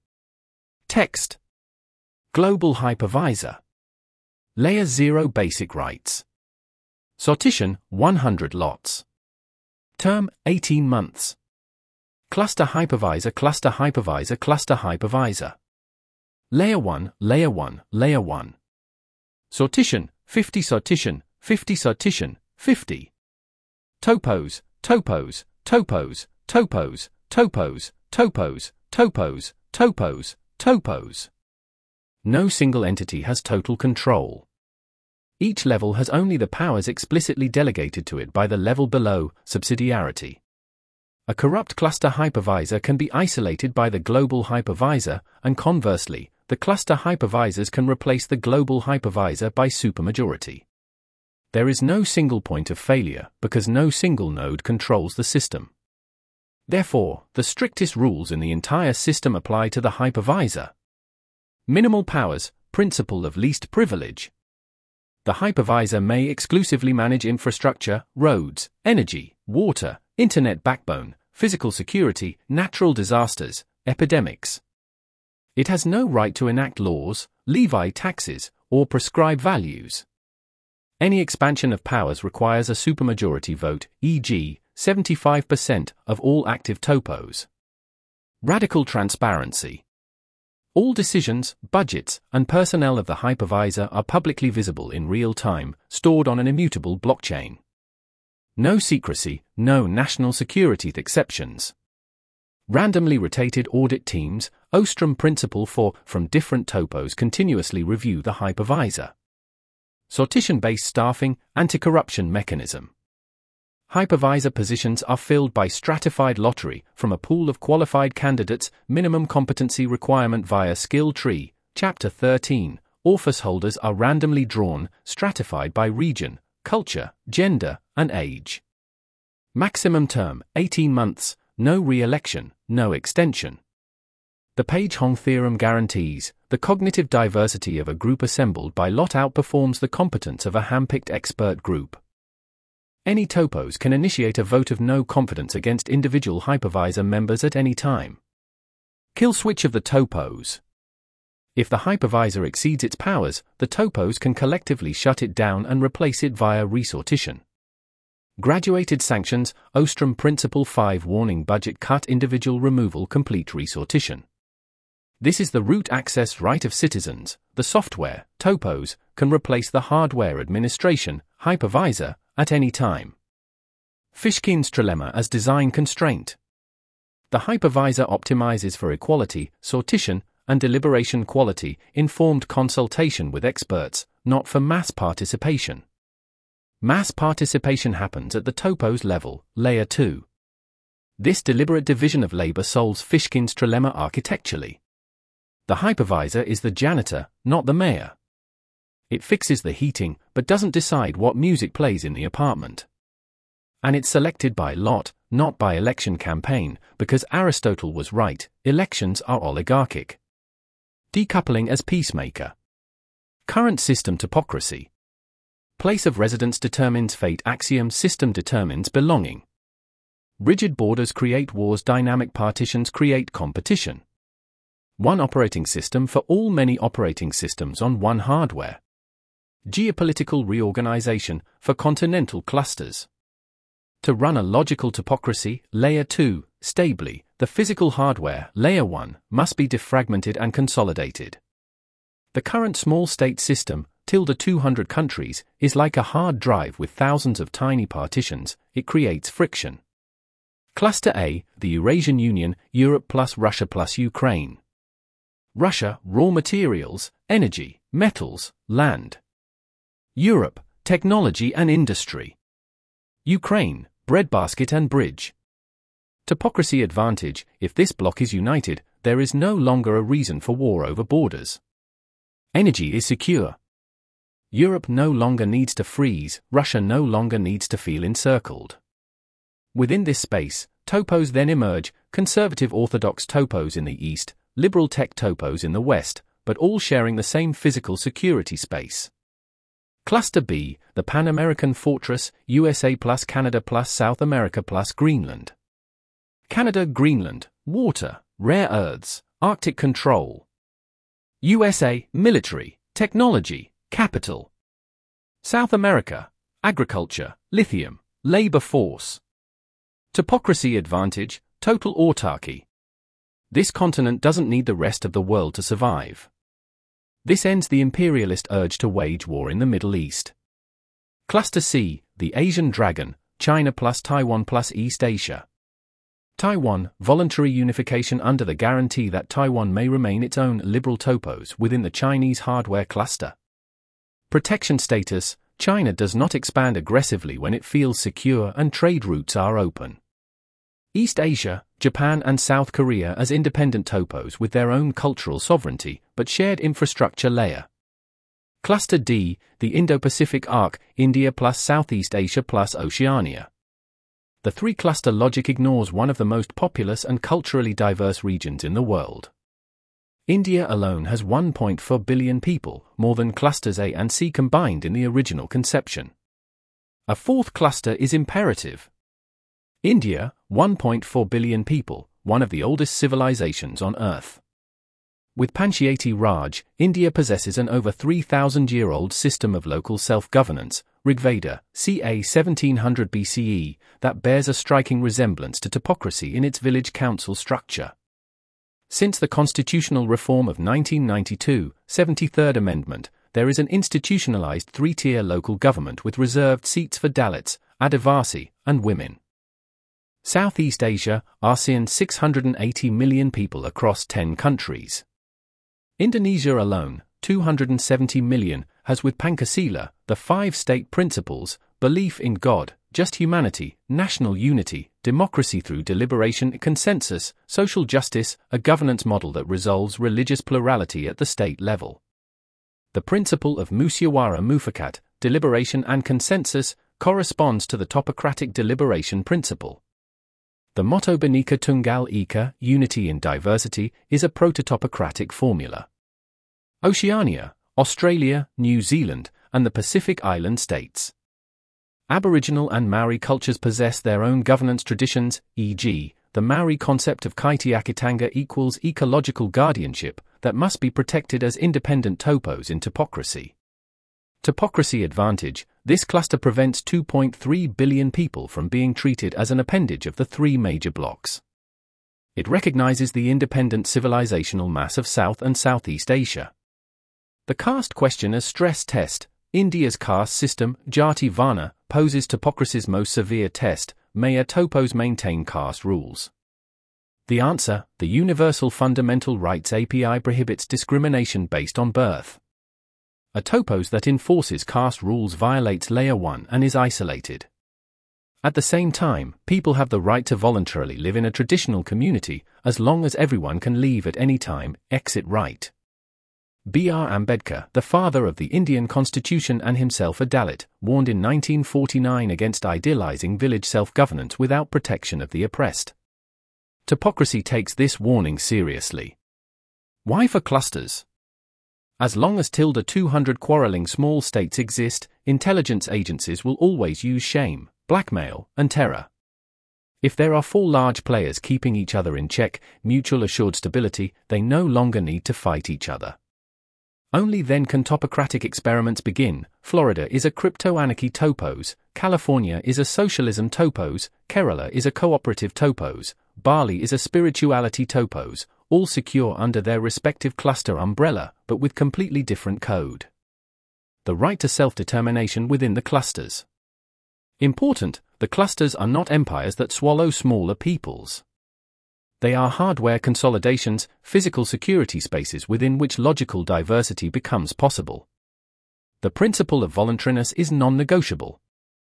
Text. Global hypervisor. Layer 0 basic rights. Sortition, 100 lots. Term, 18 months. Cluster hypervisor, cluster hypervisor, cluster hypervisor. Layer 1, layer 1, layer 1. Sortition, 50 sortition, 50 sortition, 50. Topos, topos, topos, topos, topos, topos, topos, topos, topos. No single entity has total control. Each level has only the powers explicitly delegated to it by the level below, subsidiarity. A corrupt cluster hypervisor can be isolated by the global hypervisor, and conversely, the cluster hypervisors can replace the global hypervisor by supermajority. There is no single point of failure because no single node controls the system. Therefore, the strictest rules in the entire system apply to the hypervisor. Minimal powers, principle of least privilege. The hypervisor may exclusively manage infrastructure, roads, energy, water, internet backbone, physical security, natural disasters, epidemics. It has no right to enact laws, levy taxes, or prescribe values. Any expansion of powers requires a supermajority vote, e.g., 75% of all active topos. Radical transparency. All decisions, budgets, and personnel of the hypervisor are publicly visible in real time, stored on an immutable blockchain. No secrecy, no national security exceptions. Randomly rotated audit teams, Ostrom principle from different topos continuously review the hypervisor. Sortition-based staffing, anti-corruption mechanism. Hypervisor positions are filled by stratified lottery from a pool of qualified candidates, minimum competency requirement via skill tree, Chapter 13. Office holders are randomly drawn, stratified by region, culture, gender, and age. Maximum term, 18 months, no re-election, no extension. The Page-Hong theorem guarantees, the cognitive diversity of a group assembled by lot outperforms the competence of a hand-picked expert group. Any topos can initiate a vote of no confidence against individual hypervisor members at any time. Kill switch of the topos. If the hypervisor exceeds its powers, the topos can collectively shut it down and replace it via resortition. Graduated sanctions, Ostrom Principle 5 warning budget cut individual removal complete resortition. This is the root access right of citizens. The software, topos, can replace the hardware administration, hypervisor, at any time. Fishkin's trilemma as design constraint. The hypervisor optimizes for equality, sortition, and deliberation quality, informed consultation with experts, not for mass participation. Mass participation happens at the topos level, layer 2. This deliberate division of labor solves Fishkin's trilemma architecturally. The hypervisor is the janitor, not the mayor. It fixes the heating, but doesn't decide what music plays in the apartment. And it's selected by lot, not by election campaign, because Aristotle was right, elections are oligarchic. Decoupling as peacemaker. Current system topocracy. Place of residence determines fate axiom system determines belonging. Rigid borders create wars dynamic partitions create competition. One operating system for all many operating systems on one hardware. Geopolitical reorganization for continental clusters. To run a logical topocracy, layer 2, stably, the physical hardware, layer 1, must be defragmented and consolidated. The current small state system, 200 countries, is like a hard drive with thousands of tiny partitions, it creates friction. Cluster A, the Eurasian Union, Europe plus Russia plus Ukraine. Russia, raw materials, energy, metals, land. Europe, technology and industry. Ukraine, breadbasket and bridge. Topocracy advantage, if this bloc is united, there is no longer a reason for war over borders. Energy is secure. Europe no longer needs to freeze, Russia no longer needs to feel encircled. Within this space, topos then emerge, conservative orthodox topos in the east, liberal tech topos in the west, but all sharing the same physical security space. Cluster B, the Pan-American Fortress, USA plus Canada plus South America plus Greenland. Canada, Greenland, water, rare earths, Arctic control. USA, military, technology, capital. South America, agriculture, lithium, labor force. Topocracy advantage, total autarky. This continent doesn't need the rest of the world to survive. This ends the imperialist urge to wage war in the Middle East. Cluster C, the Asian dragon, China plus Taiwan plus East Asia. Taiwan, voluntary unification under the guarantee that Taiwan may remain its own liberal topos within the Chinese hardware cluster. Protection status, China does not expand aggressively when it feels secure and trade routes are open. East Asia, Japan and South Korea as independent topos with their own cultural sovereignty, but shared infrastructure layer. Cluster D, the Indo-Pacific arc, India plus Southeast Asia plus Oceania. The three-cluster logic ignores one of the most populous and culturally diverse regions in the world. India alone has 1.4 billion people, more than clusters A and C combined in the original conception. A fourth cluster is imperative. India, 1.4 billion people, one of the oldest civilizations on Earth. With Panchayati Raj, India possesses an over 3,000-year-old system of local self-governance, Rigveda, ca. 1700 BCE, that bears a striking resemblance to topocracy in its village council structure. Since the constitutional reform of 1992, 73rd Amendment, there is an institutionalized three-tier local government with reserved seats for Dalits, Adivasi, and women. Southeast Asia, ASEAN 680 million people across 10 countries. Indonesia alone, 270 million, has with Pancasila, the 5 state principles, belief in God, just humanity, national unity, democracy through deliberation, consensus, social justice, a governance model that resolves religious plurality at the state level. The principle of Musyawarah Mufakat, deliberation and consensus, corresponds to the topocratic deliberation principle. The motto Bhinneka Tunggal Ika, unity in diversity, is a proto-topocratic formula. Oceania, Australia, New Zealand, and the Pacific Island states. Aboriginal and Maori cultures possess their own governance traditions, e.g., the Maori concept of Kaitiakitanga equals ecological guardianship that must be protected as independent topos in topocracy. Topocracy advantage, this cluster prevents 2.3 billion people from being treated as an appendage of the three major blocks. It recognizes the independent civilizational mass of South and Southeast Asia. The caste question as stress test, India's caste system, Jati Varna, poses topocracy's most severe test, may a topos maintain caste rules? The answer, the Universal Fundamental Rights API prohibits discrimination based on birth. A topos that enforces caste rules violates Layer 1 and is isolated. At the same time, people have the right to voluntarily live in a traditional community, as long as everyone can leave at any time, exit right. B.R. Ambedkar, the father of the Indian Constitution and himself a Dalit, warned in 1949 against idealizing village self-governance without protection of the oppressed. Topocracy takes this warning seriously. Why for clusters? As long as 200 quarreling small states exist, intelligence agencies will always use shame, blackmail, and terror. If there are 4 large players keeping each other in check, mutual assured stability, they no longer need to fight each other. Only then can topocratic experiments begin. Florida is a crypto-anarchy topos, California is a socialism topos, Kerala is a cooperative topos, Bali is a spirituality topos, all secure under their respective cluster umbrella, but with completely different code. The right to self-determination within the clusters. Important, the clusters are not empires that swallow smaller peoples. They are hardware consolidations, physical security spaces within which logical diversity becomes possible. The principle of voluntariness is non-negotiable.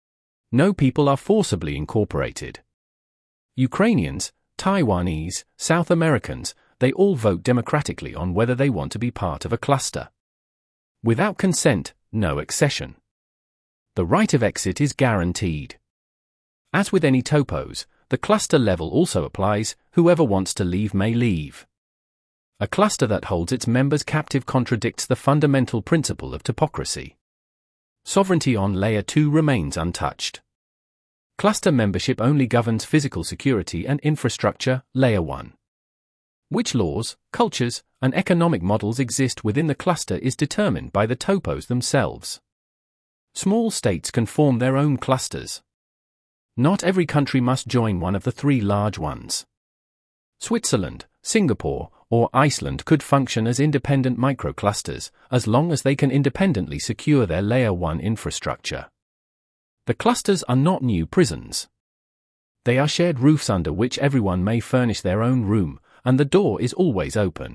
No people are forcibly incorporated. Ukrainians, Taiwanese, South Americans, they all vote democratically on whether they want to be part of a cluster. Without consent, no accession. The right of exit is guaranteed. As with any topos, the cluster level also applies. Whoever wants to leave may leave. A cluster that holds its members captive contradicts the fundamental principle of topocracy. Sovereignty on Layer 2 remains untouched. Cluster membership only governs physical security and infrastructure, Layer 1. Which laws, cultures, and economic models exist within the cluster is determined by the topos themselves. Small states can form their own clusters. Not every country must join one of the three large ones. Switzerland, Singapore, or Iceland could function as independent microclusters, as long as they can independently secure their Layer 1 infrastructure. The clusters are not new prisons. They are shared roofs under which everyone may furnish their own room, and the door is always open.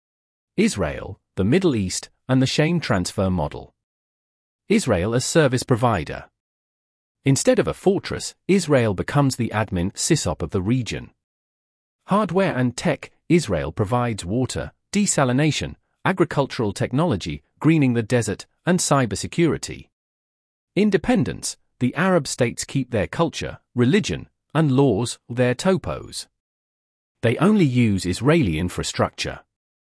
Israel, the Middle East, and the shame transfer model. Israel as service provider. Instead of a fortress, Israel becomes the admin SysOp of the region. Hardware and tech, Israel provides water, desalination, agricultural technology, greening the desert, and cybersecurity. Independence, the Arab states keep their culture, religion, and laws, their topos. They only use Israeli infrastructure.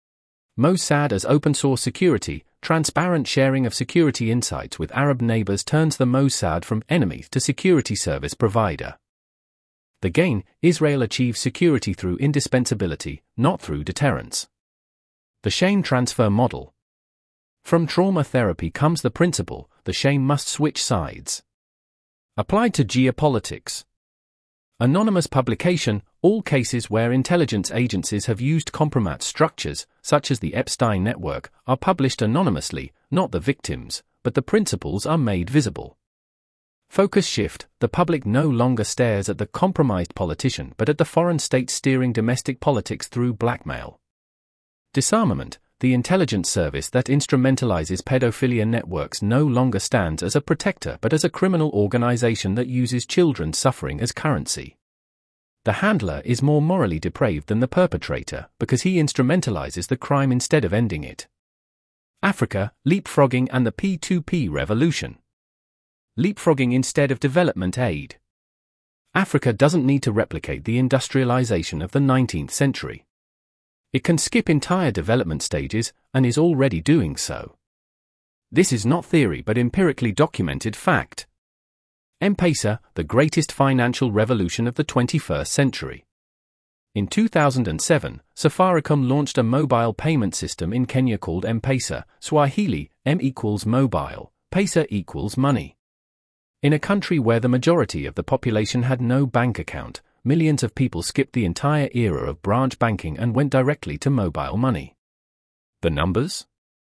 Mossad as open-source security, transparent sharing of security insights with Arab neighbors turns the Mossad from enemy to security service provider. The gain, Israel achieves security through indispensability, not through deterrence. The shame transfer model. From trauma therapy comes the principle, the shame must switch sides. Applied to geopolitics. Anonymous publication, all cases where intelligence agencies have used compromat structures, such as the Epstein network, are published anonymously, not the victims, but the principles are made visible. Focus shift, the public no longer stares at the compromised politician but at the foreign state steering domestic politics through blackmail. Disarmament, the intelligence service that instrumentalizes pedophilia networks no longer stands as a protector but as a criminal organization that uses children's suffering as currency. The handler is more morally depraved than the perpetrator because he instrumentalizes the crime instead of ending it. Africa, leapfrogging and the P2P revolution. Leapfrogging instead of development aid. Africa doesn't need to replicate the industrialization of the 19th century. It can skip entire development stages, and is already doing so. This is not theory but empirically documented fact. M-Pesa, the greatest financial revolution of the 21st century. In 2007, Safaricom launched a mobile payment system in Kenya called M-Pesa, Swahili, M equals mobile, Pesa equals money. In a country where the majority of the population had no bank account, millions of people skipped the entire era of branch banking and went directly to mobile money. The numbers?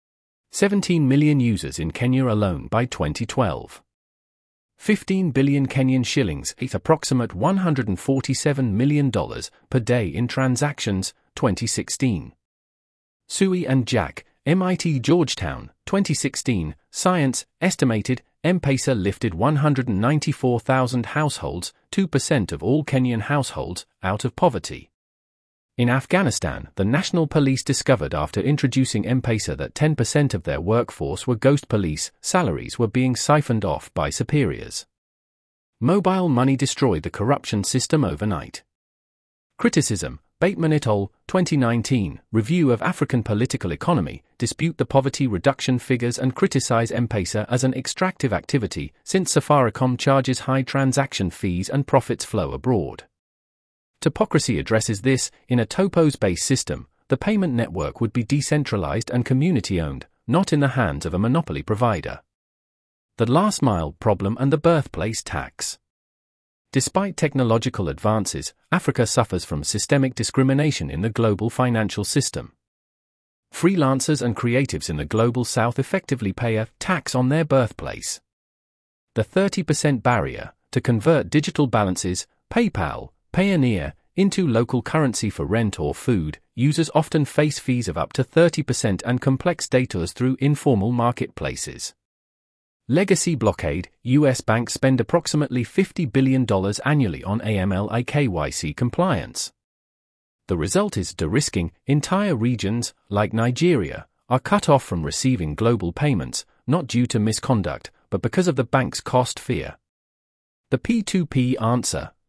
17 million users in Kenya alone by 2012. 15 billion Kenyan shillings, approximate $147 million per day in transactions, 2016. Sui and Jack, MIT Georgetown, 2016, Science, estimated, M-Pesa lifted 194,000 households, 2% of all Kenyan households, out of poverty. In Afghanistan, the National Police discovered after introducing M-Pesa that 10% of their workforce were ghost police, salaries were being siphoned off by superiors. Mobile money destroyed the corruption system overnight. Criticism, Bateman et al., 2019, Review of African Political Economy, dispute the poverty reduction figures and criticize M-Pesa as an extractive activity since Safaricom charges high transaction fees and profits flow abroad. Topocracy addresses this. In a topos-based system, the payment network would be decentralized and community-owned, not in the hands of a monopoly provider. The last-mile problem and the birthplace tax. Despite technological advances, Africa suffers from systemic discrimination in the global financial system. Freelancers and creatives in the global south effectively pay a tax on their birthplace. The 30% barrier to convert digital balances, PayPal, Payoneer, into local currency for rent or food, users often face fees of up to 30% and complex detours through informal marketplaces. Legacy blockade, U.S. banks spend approximately $50 billion annually on AML KYC compliance. The result is de-risking. Entire regions, like Nigeria, are cut off from receiving global payments, not due to misconduct, but because of the bank's cost fear. The P2P answer,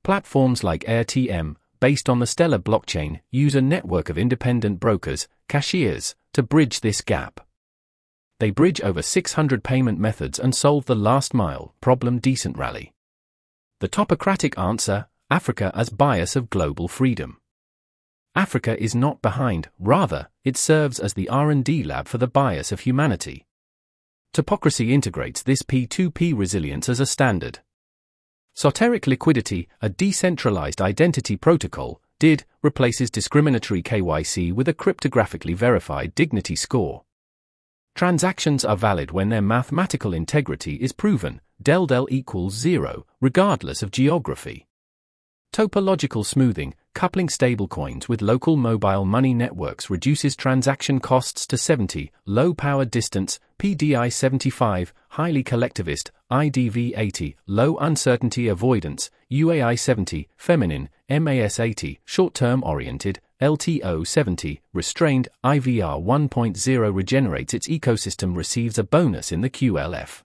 Platforms like AirTM, based on the Stellar blockchain, use a network of independent brokers, cashiers, to bridge this gap. They bridge over 600 payment methods and solve the last mile problem decent rally. The topocratic answer: Africa as bias of global freedom. Africa is not behind, rather, it serves as the R&D lab for the bias of humanity. Topocracy integrates this P2P resilience as a standard. Soteric liquidity, a decentralized identity protocol, DID, replaces discriminatory KYC with a cryptographically verified dignity score. Transactions are valid when their mathematical integrity is proven, del equals 0, regardless of geography. Topological smoothing, coupling stablecoins with local mobile money networks reduces transaction costs to 70, low power distance, PDI 75, highly collectivist, IDV 80, low uncertainty avoidance, UAI 70, feminine, MAS 80, short-term oriented, LTO 70, restrained, IVR 1.0 regenerates its ecosystem receives a bonus in the QLF.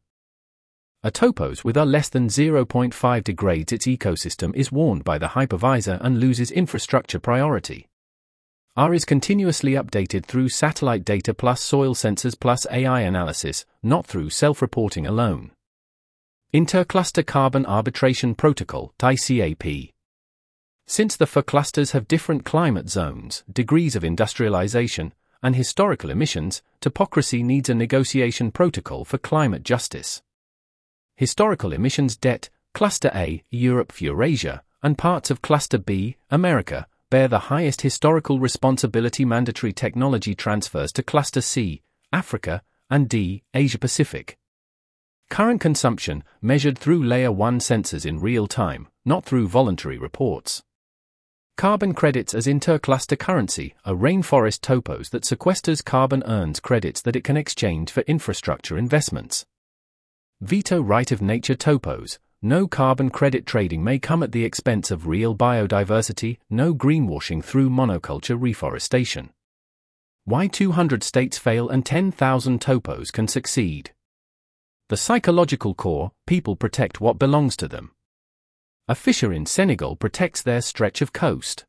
A topos with a less than 0.5 degrades its ecosystem is warned by the hypervisor and loses infrastructure priority. R is continuously updated through satellite data plus soil sensors plus AI analysis, not through self-reporting alone. Intercluster Carbon Arbitration Protocol (ICAP). Since the FA clusters have different climate zones, degrees of industrialization, and historical emissions, topocracy needs a negotiation protocol for climate justice. Historical emissions debt, Cluster A, Europe-Eurasia, and parts of Cluster B, America, bear the highest historical responsibility. Mandatory technology transfers to Cluster C, Africa, and D, Asia-Pacific. Current consumption, measured through Layer 1 sensors in real time, not through voluntary reports. Carbon credits as intercluster currency, a rainforest topos that sequesters carbon earns credits that it can exchange for infrastructure investments. Veto right of nature topos, no carbon credit trading may come at the expense of real biodiversity, no greenwashing through monoculture reforestation. Why 200 states fail and 10,000 topos can succeed. The psychological core, people protect what belongs to them. A fisher in Senegal protects their stretch of coast.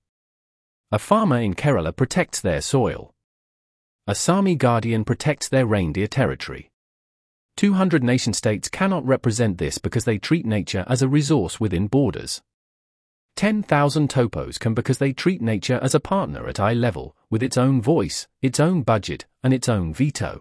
A farmer in Kerala protects their soil. A Sami guardian protects their reindeer territory. 200 nation-states cannot represent this because they treat nature as a resource within borders. 10,000 topos can because they treat nature as a partner at eye level, with its own voice, its own budget, and its own veto.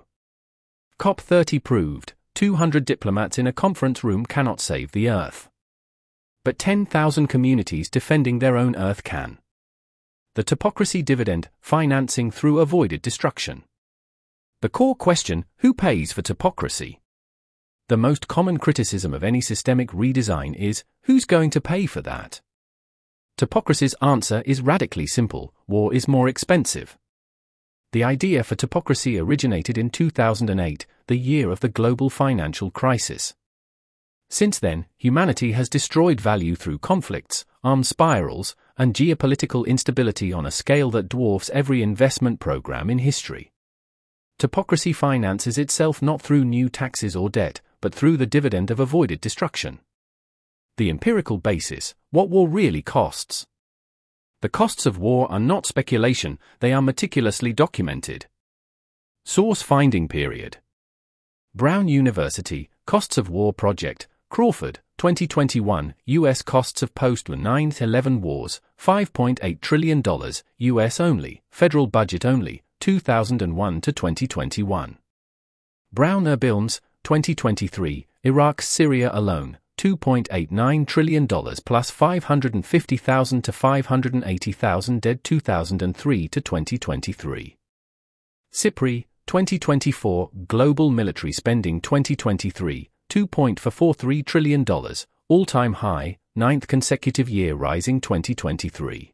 COP30 proved, 200 diplomats in a conference room cannot save the Earth. But 10,000 communities defending their own Earth can. The topocracy dividend, financing through avoided destruction. The core question, who pays for topocracy? The most common criticism of any systemic redesign is, who's going to pay for that? Topocracy's answer is radically simple: war is more expensive. The idea for topocracy originated in 2008, the year of the global financial crisis. Since then, humanity has destroyed value through conflicts, arms spirals, and geopolitical instability on a scale that dwarfs every investment program in history. Topocracy finances itself not through new taxes or debt, but through the dividend of avoided destruction. The empirical basis, what war really costs. The costs of war are not speculation, they are meticulously documented. Source finding period. Brown University, Costs of War Project, Crawford, 2021, U.S. costs of post-9/11 wars, $5.8 trillion, U.S. only, federal budget only, 2001 to 2021. Brown Erbilms, 2023, Iraq, Syria alone, $2.89 trillion plus 550,000 to 580,000 dead 2003 to 2023. SIPRI, 2024, Global Military Spending 2023, $2.443 trillion, all-time high, 9th consecutive year rising 2023.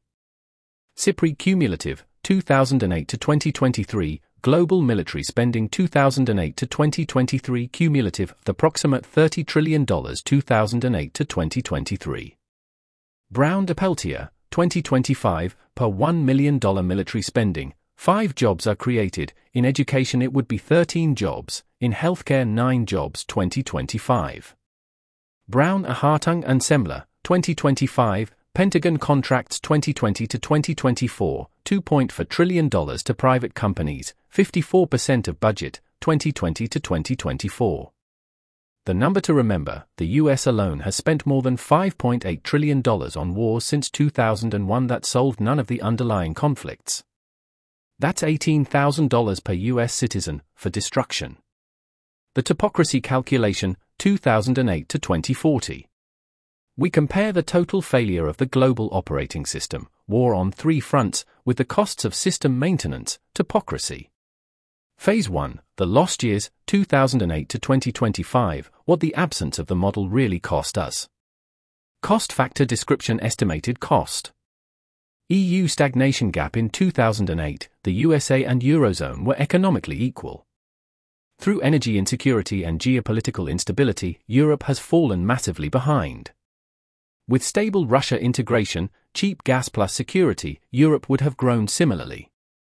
SIPRI Cumulative, 2008 to 2023, Global Military Spending 2008 to 2023 cumulative, approximate $30 trillion 2008 to 2023. Brown DePeltier, 2025, per $1 million military spending, 5 jobs are created, in education it would be 13 jobs, in healthcare 9 jobs 2025. Brown Ahartung and Semler, 2025, Pentagon contracts 2020 to 2024, $2.4 trillion to private companies, 54% of budget, 2020 to 2024. The number to remember, the US alone has spent more than $5.8 trillion on wars since 2001 that solved none of the underlying conflicts. That's $18,000 per US citizen, for destruction. The Topocracy calculation, 2008 to 2040. We compare the total failure of the global operating system, war on 3 fronts, with the costs of system maintenance, Topocracy. Phase 1, the lost years, 2008 to 2025, what the absence of the model really cost us. Cost factor description estimated cost. EU stagnation gap in 2008, the USA and Eurozone were economically equal. Through energy insecurity and geopolitical instability, Europe has fallen massively behind. With stable Russia integration, cheap gas plus security, Europe would have grown similarly.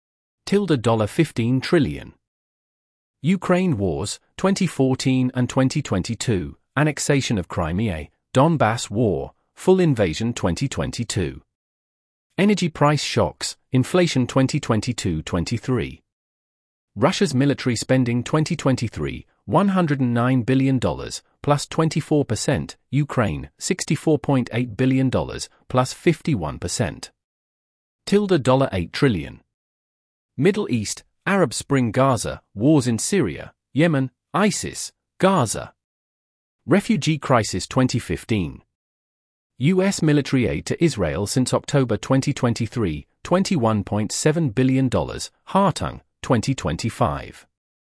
$15 trillion. Ukraine wars, 2014 and 2022, annexation of Crimea, Donbass war, full invasion 2022. Energy price shocks, inflation 2022-23. Russia's military spending 2023, $109 billion, plus 24%, Ukraine, $64.8 billion, plus 51%. $8 trillion. Middle East, Arab Spring Gaza, wars in Syria, Yemen, ISIS, Gaza. Refugee crisis 2015. U.S. military aid to Israel since October 2023, $21.7 billion, Hartung, 2025.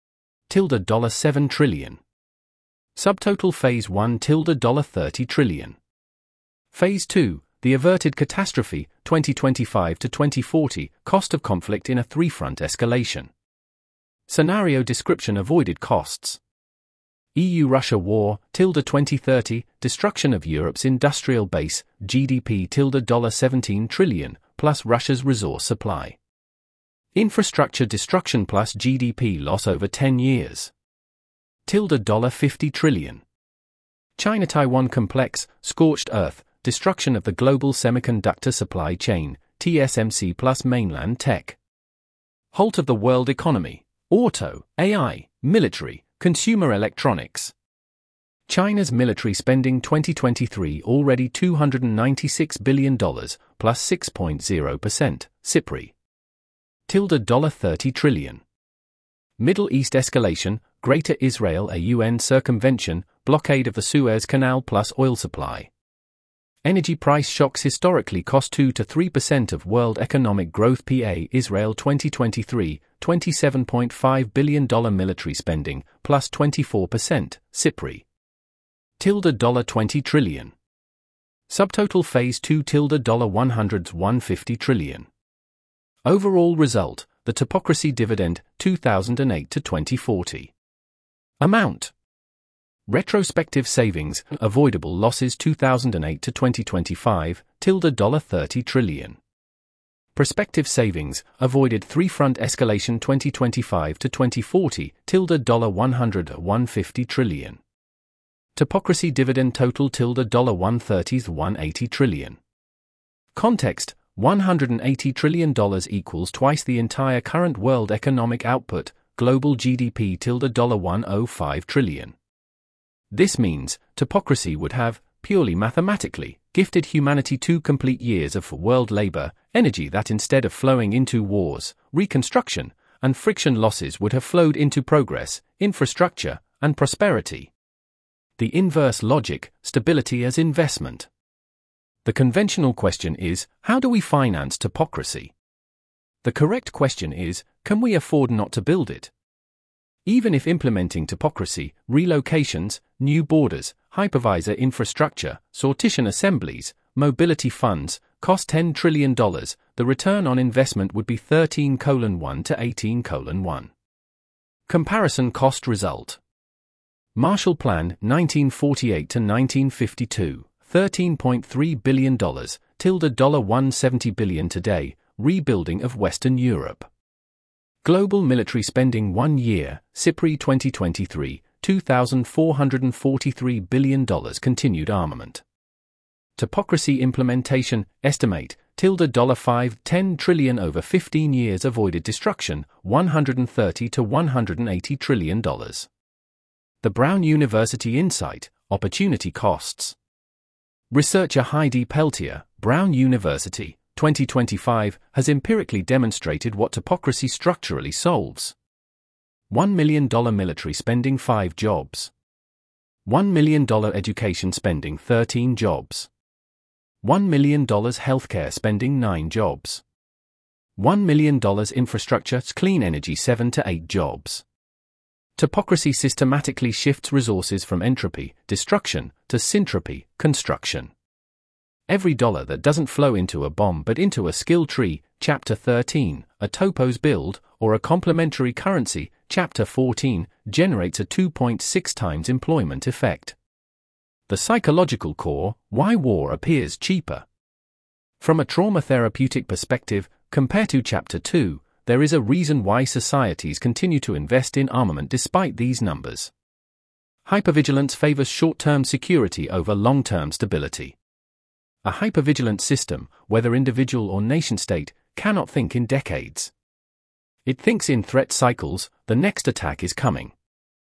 $7 trillion. Subtotal Phase 1 $30 trillion. Phase 2, the averted catastrophe, 2025 to 2040, cost of conflict in a 3-front escalation. Scenario description avoided costs. EU-Russia war, 2030, destruction of Europe's industrial base, GDP $17 trillion, plus Russia's resource supply. Infrastructure destruction plus GDP loss over 10 years. $50 trillion. China-Taiwan complex, scorched earth, destruction of the global semiconductor supply chain, TSMC plus mainland tech. Halt of the world economy, auto, AI, military, consumer electronics. China's military spending 2023 already $296 billion, plus 6.0%, CIPRI. $30 trillion. Middle East escalation, Greater Israel a UN circumvention, blockade of the Suez Canal plus oil supply. Energy price shocks historically cost 2 to 3% of world economic growth. PA Israel 2023, $27.5 billion military spending, plus 24%, CIPRI. $20 trillion. Subtotal Phase 2 $150 trillion. Overall result, the Topocracy dividend, 2008 to 2040. Amount. Retrospective savings, avoidable losses 2008 to 2025, $30 trillion. Prospective savings, avoided 3-front escalation 2025 to 2040, $150 trillion. Topocracy dividend total $130-180 trillion. Context, $180 trillion equals twice the entire current world economic output, global GDP $105 trillion. This means, Topocracy would have, purely mathematically, gifted humanity 2 complete years of world labor, energy that instead of flowing into wars, reconstruction, and friction losses would have flowed into progress, infrastructure, and prosperity. The inverse logic, stability as investment. The conventional question is, how do we finance Topocracy? The correct question is, can we afford not to build it? Even if implementing Topocracy, relocations, new borders, hypervisor infrastructure, sortition assemblies, mobility funds, cost $10 trillion, the return on investment would be 13:1 to 18:1. Comparison cost result. Marshall Plan, 1948 to 1952, $13.3 billion, $170 billion today, rebuilding of Western Europe. Global military spending 1 year, CIPRI 2023, $2,443 billion continued armament. Topocracy implementation, estimate, $5-10 trillion over 15 years avoided destruction, $130 to $180 trillion. The Brown University Insight, Opportunity Costs. Researcher Heidi Peltier, Brown University, 2025, has empirically demonstrated what topocracy structurally solves. $1 million military spending 5 jobs. $1 million education spending 13 jobs. $1 million healthcare spending 9 jobs. $1 million infrastructure clean energy 7 to 8 jobs. Topocracy systematically shifts resources from entropy, destruction, to syntropy, construction. Every dollar that doesn't flow into a bomb but into a skill tree, Chapter 13, a topos build, or a complementary currency, Chapter 14, generates a 2.6 times employment effect. The psychological core, why war appears cheaper. From a trauma therapeutic perspective, compared to Chapter 2, there is a reason why societies continue to invest in armament despite these numbers. Hypervigilance favors short-term security over long-term stability. A hypervigilant system, whether individual or nation-state, cannot think in decades. It thinks in threat cycles. The next attack is coming.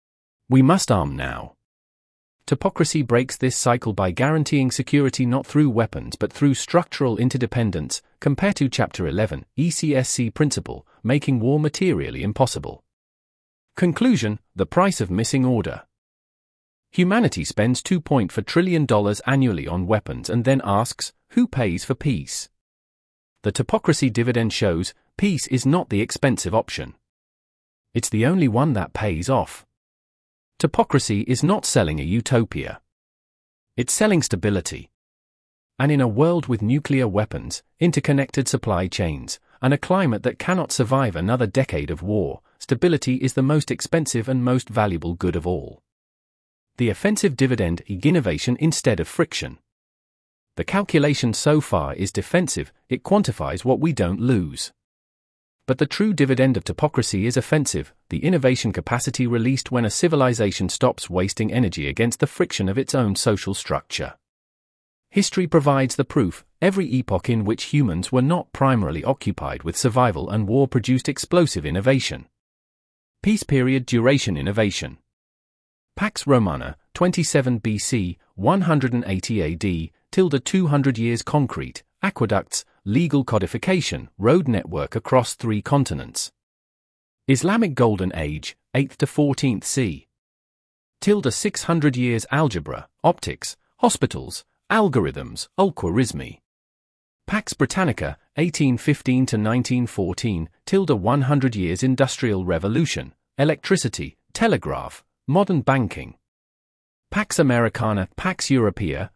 We must arm now. Topocracy breaks this cycle by guaranteeing security not through weapons but through structural interdependence, compared to Chapter 11, ECSC principle, making war materially impossible. Conclusion: the price of missing order. Humanity spends $2.4 trillion annually on weapons and then asks, who pays for peace? The topocracy dividend shows, peace is not the expensive option. It's the only one that pays off. Topocracy is not selling a utopia. It's selling stability. And in a world with nuclear weapons, interconnected supply chains, and a climate that cannot survive another decade of war, stability is the most expensive and most valuable good of all. The offensive dividend is innovation instead of friction. The calculation so far is defensive, it quantifies what we don't lose. But the true dividend of topocracy is offensive, the innovation capacity released when a civilization stops wasting energy against the friction of its own social structure. History provides the proof. Every epoch in which humans were not primarily occupied with survival and war produced explosive innovation. Peace period duration innovation. Pax Romana, 27 BC, 180 AD, 200 years concrete, aqueducts, legal codification, road network across 3 continents. Islamic Golden Age, 8th to 14th c. 600 years algebra, optics, hospitals, algorithms, Al-Khwarizmi. Pax Britannica, 1815 to 1914, 100 years industrial revolution, electricity, telegraph, modern banking. Pax Americana, Pax Europea,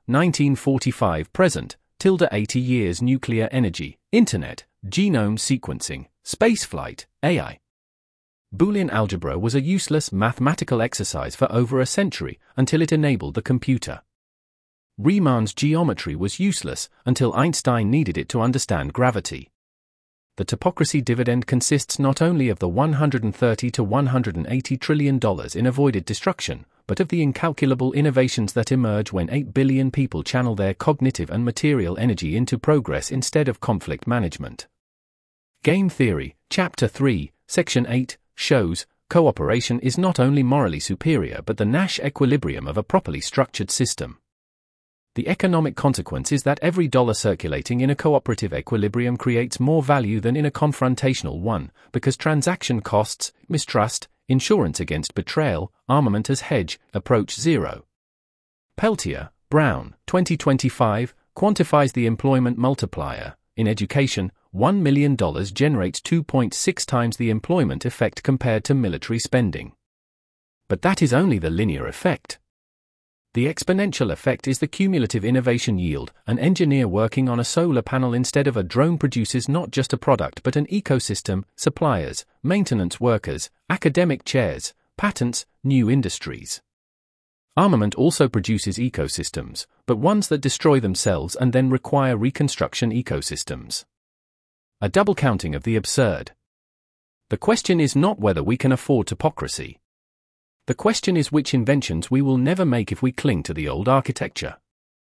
1945 present, 80 years nuclear energy, internet, genome sequencing, spaceflight, AI. Boolean algebra was a useless mathematical exercise for over a century, until it enabled the computer. Riemann's geometry was useless, until Einstein needed it to understand gravity. The topocracy dividend consists not only of the $130 to $180 trillion in avoided destruction, but of the incalculable innovations that emerge when 8 billion people channel their cognitive and material energy into progress instead of conflict management. Game Theory, Chapter 3, Section 8, shows, cooperation is not only morally superior but the Nash equilibrium of a properly structured system. The economic consequence is that every dollar circulating in a cooperative equilibrium creates more value than in a confrontational one, because transaction costs, mistrust, insurance against betrayal, armament as hedge, approach zero. Peltier, Brown, 2025, quantifies the employment multiplier. In education, $1 million generates 2.6 times the employment effect compared to military spending. But that is only the linear effect. The exponential effect is the cumulative innovation yield. An engineer working on a solar panel instead of a drone produces not just a product but an ecosystem, suppliers, maintenance workers, academic chairs, patents, new industries. Armament also produces ecosystems, but ones that destroy themselves and then require reconstruction ecosystems. A double counting of the absurd. The question is not whether we can afford topocracy. The question is which inventions we will never make if we cling to the old architecture.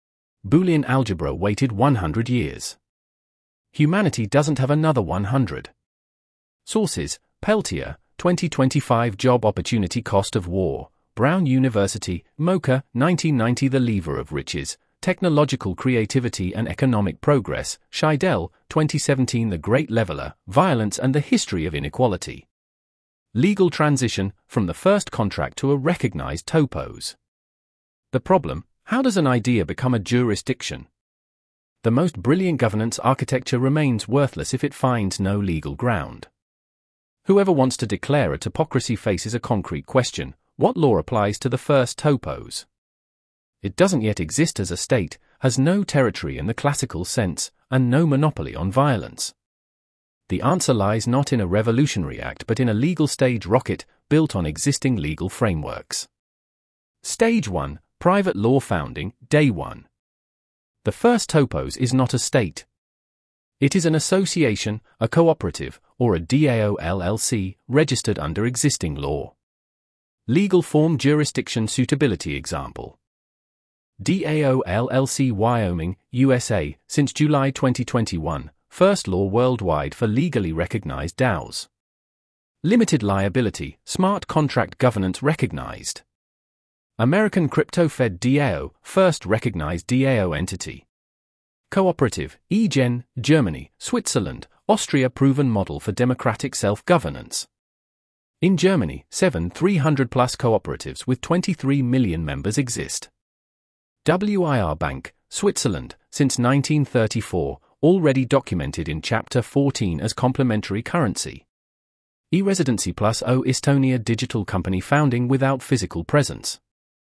Boolean algebra waited 100 years. Humanity doesn't have another 100. Sources: Peltier, 2025 Job Opportunity Cost of War, Brown University, MoCA, 1990 The Lever of Riches, Technological Creativity and Economic Progress, Scheidel, 2017 The Great Leveler, Violence and the History of Inequality. Legal transition, from the first contract to a recognized topos. The problem: how does an idea become a jurisdiction? The most brilliant governance architecture remains worthless if it finds no legal ground. Whoever wants to declare a topocracy faces a concrete question: what law applies to the first topos? It doesn't yet exist as a state, has no territory in the classical sense, and no monopoly on violence. The answer lies not in a revolutionary act but in a legal stage rocket, built on existing legal frameworks. Stage 1, Private Law Founding, Day 1. The first topos is not a state. It is an association, a cooperative, or a DAO LLC, registered under existing law. Legal form: jurisdiction suitability example. DAO LLC Wyoming, USA, since July 2021, first law worldwide for legally recognized DAOs. Limited liability, smart contract governance recognized. American Crypto Fed DAO, first recognized DAO entity. Cooperative, eGen, Germany, Switzerland, Austria proven model for democratic self-governance. In Germany, 300-plus cooperatives with 23 million members exist. WIR Bank, Switzerland, since 1934, already documented in Chapter 14 as complementary currency. E-Residency Plus O Estonia digital company founding without physical presence.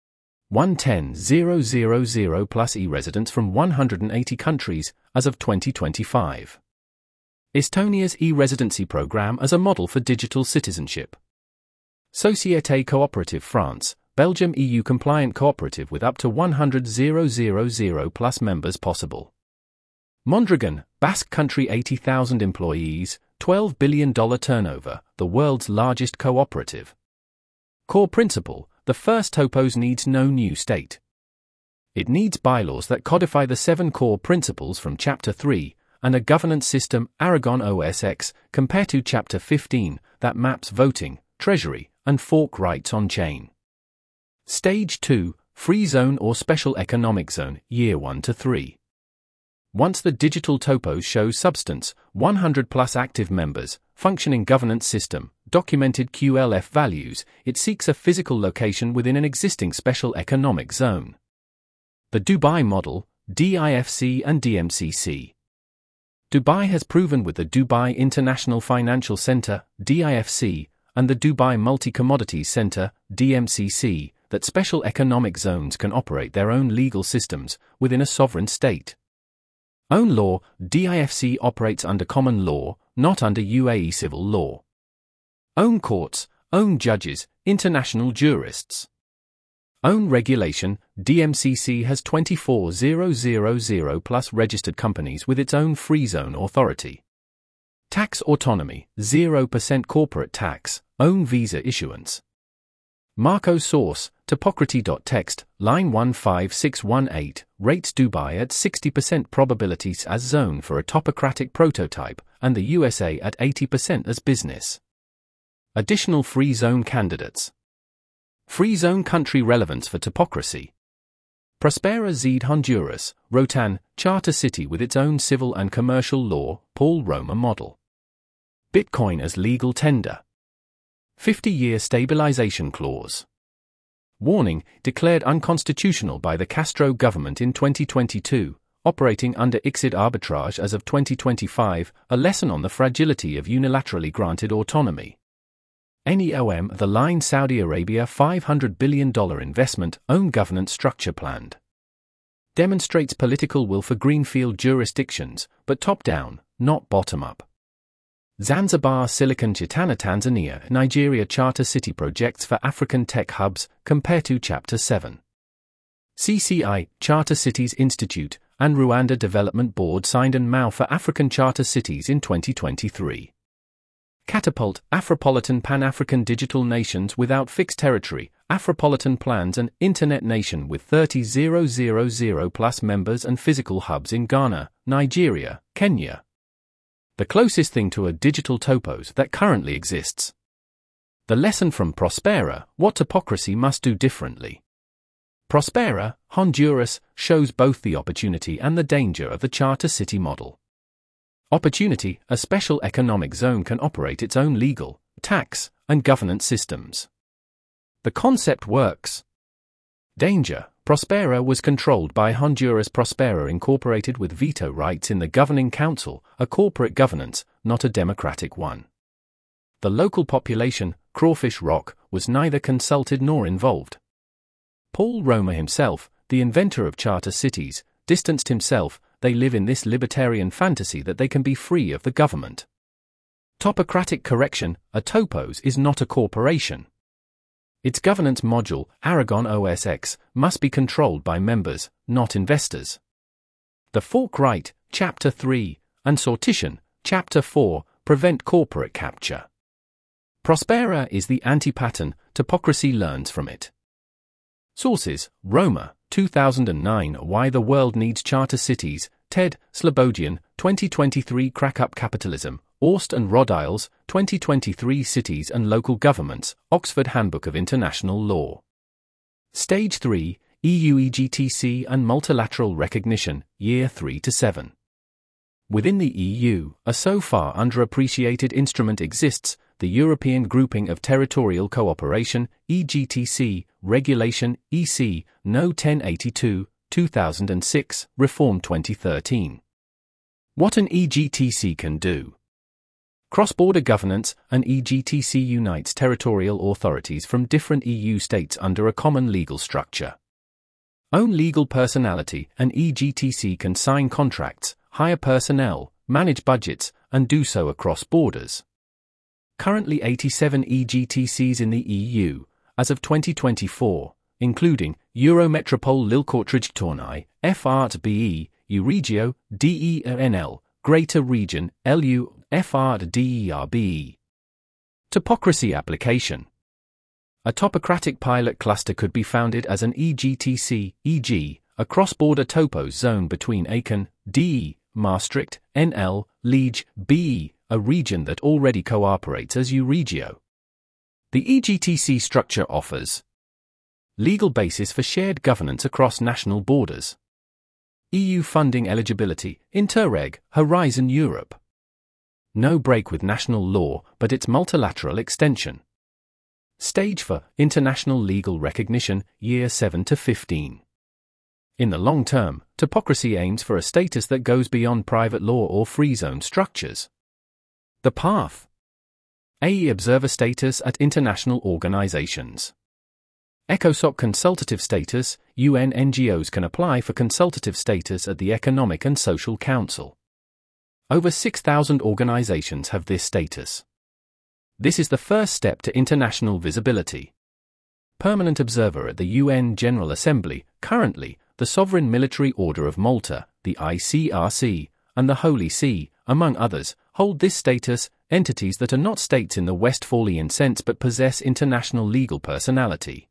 110,000 plus e-residents from 180 countries, as of 2025. Estonia's e-residency program as a model for digital citizenship. Société Coopérative France, Belgium EU-compliant cooperative with up to 100,000 plus members possible. Mondragon, Basque Country 80,000 employees, $12 billion turnover, the world's largest cooperative. Core principle: the first topos needs no new state. It needs bylaws that codify the 7 core principles from Chapter 3, and a governance system, Aragon OS X, compared to Chapter 15, that maps voting, treasury, and fork rights on-chain. Stage 2, Free Zone or Special Economic Zone, Year 1 to 3. Once the digital topos show substance, 100-plus active members, functioning governance system, documented QLF values, it seeks a physical location within an existing special economic zone. The Dubai model, DIFC and DMCC. Dubai has proven with the Dubai International Financial Center, DIFC, and the Dubai Multi-Commodities Center, DMCC, that special economic zones can operate their own legal systems within a sovereign state. Own law, DIFC operates under common law, not under UAE civil law. Own courts, own judges, international jurists. Own regulation, DMCC has 24,000 plus registered companies with its own free zone authority. Tax autonomy, 0% corporate tax, own visa issuance. Marco source, topocracy.txt, line 15618, rates Dubai at 60% probabilities as zone for a topocratic prototype, and the USA at 80% as business. Additional free zone candidates. Free zone country relevance for topocracy. Prospera Zed Honduras, Rotan, charter city with its own civil and commercial law, Paul Roma model. Bitcoin as legal tender. 50-year stabilization clause. Warning, declared unconstitutional by the Castro government in 2022, operating under ICSID arbitrage as of 2025, a lesson on the fragility of unilaterally granted autonomy. NEOM, the line Saudi Arabia $500 billion investment, own governance structure planned. Demonstrates political will for greenfield jurisdictions, but top-down, not bottom-up. Zanzibar Silicon Chitana Tanzania Nigeria Charter City projects for African tech hubs, compare to Chapter 7. CCI, Charter Cities Institute, and Rwanda Development Board signed an MOU for African charter cities in 2023. Catapult, Afropolitan Pan-African Digital Nations Without Fixed Territory, Afropolitan plans an internet nation with 30,000 plus members and physical hubs in Ghana, Nigeria, Kenya. The closest thing to a digital topos that currently exists. The lesson from Prospera, what Topocracy must do differently. Prospera, Honduras, shows both the opportunity and the danger of the charter city model. Opportunity, a special economic zone can operate its own legal, tax, and governance systems. The concept works. Danger, Prospera was controlled by Honduras. Prospera incorporated with veto rights in the governing council, a corporate governance, not a democratic one. The local population, Crawfish Rock, was neither consulted nor involved. Paul Romer himself, the inventor of charter cities, distanced himself. They live in this libertarian fantasy that they can be free of the government. Topocratic correction, a topos is not a corporation. Its governance module, Aragon OSX, must be controlled by members, not investors. The fork right, Chapter 3, and sortition, Chapter 4, prevent corporate capture. Prospera is the anti-pattern, Topocracy learns from it. Sources, Romer, 2009 Why the World Needs Charter Cities, Ted, Slobodian, 2023 Crack Up Capitalism, Orst and Rodiles, 2023 Cities and Local Governments, Oxford Handbook of International Law. Stage 3, EU EGTC and Multilateral Recognition, Year 3-7. Within the EU, a so far underappreciated instrument exists, the European Grouping of Territorial Cooperation, EGTC, Regulation, EC, No. 1082, 2006, Reform 2013. What an EGTC can do. Cross-border governance, an EGTC unites territorial authorities from different EU states under a common legal structure. Own legal personality, an EGTC can sign contracts, hire personnel, manage budgets, and do so across borders. Currently 87 EGTCs in the EU, as of 2024, including Eurometropole Lille-Kortrijk Tournai, FART BE, Euregio, DERNL, Greater Region, LU, FART DERBE. Topocracy application. A topocratic pilot cluster could be founded as an EGTC, e.g., a cross-border topos zone between Aachen, DE, Maastricht, NL, Liege, BE, a region that already cooperates as Euregio. The EGTC structure offers legal basis for shared governance across national borders. EU funding eligibility, Interreg, Horizon Europe. No break with national law, but its multilateral extension. Stage for international legal recognition, year 7-15. In the long term, Topocracy aims for a status that goes beyond private law or free zone structures. The path. AE observer status at international organizations. ECOSOC consultative status, UN NGOs can apply for consultative status at the Economic and Social Council. Over 6,000 organizations have this status. This is the first step to international visibility. Permanent observer at the UN General Assembly, currently, the Sovereign Military Order of Malta, the ICRC, and the Holy See, among others, hold this status, entities that are not states in the Westphalian sense but possess international legal personality.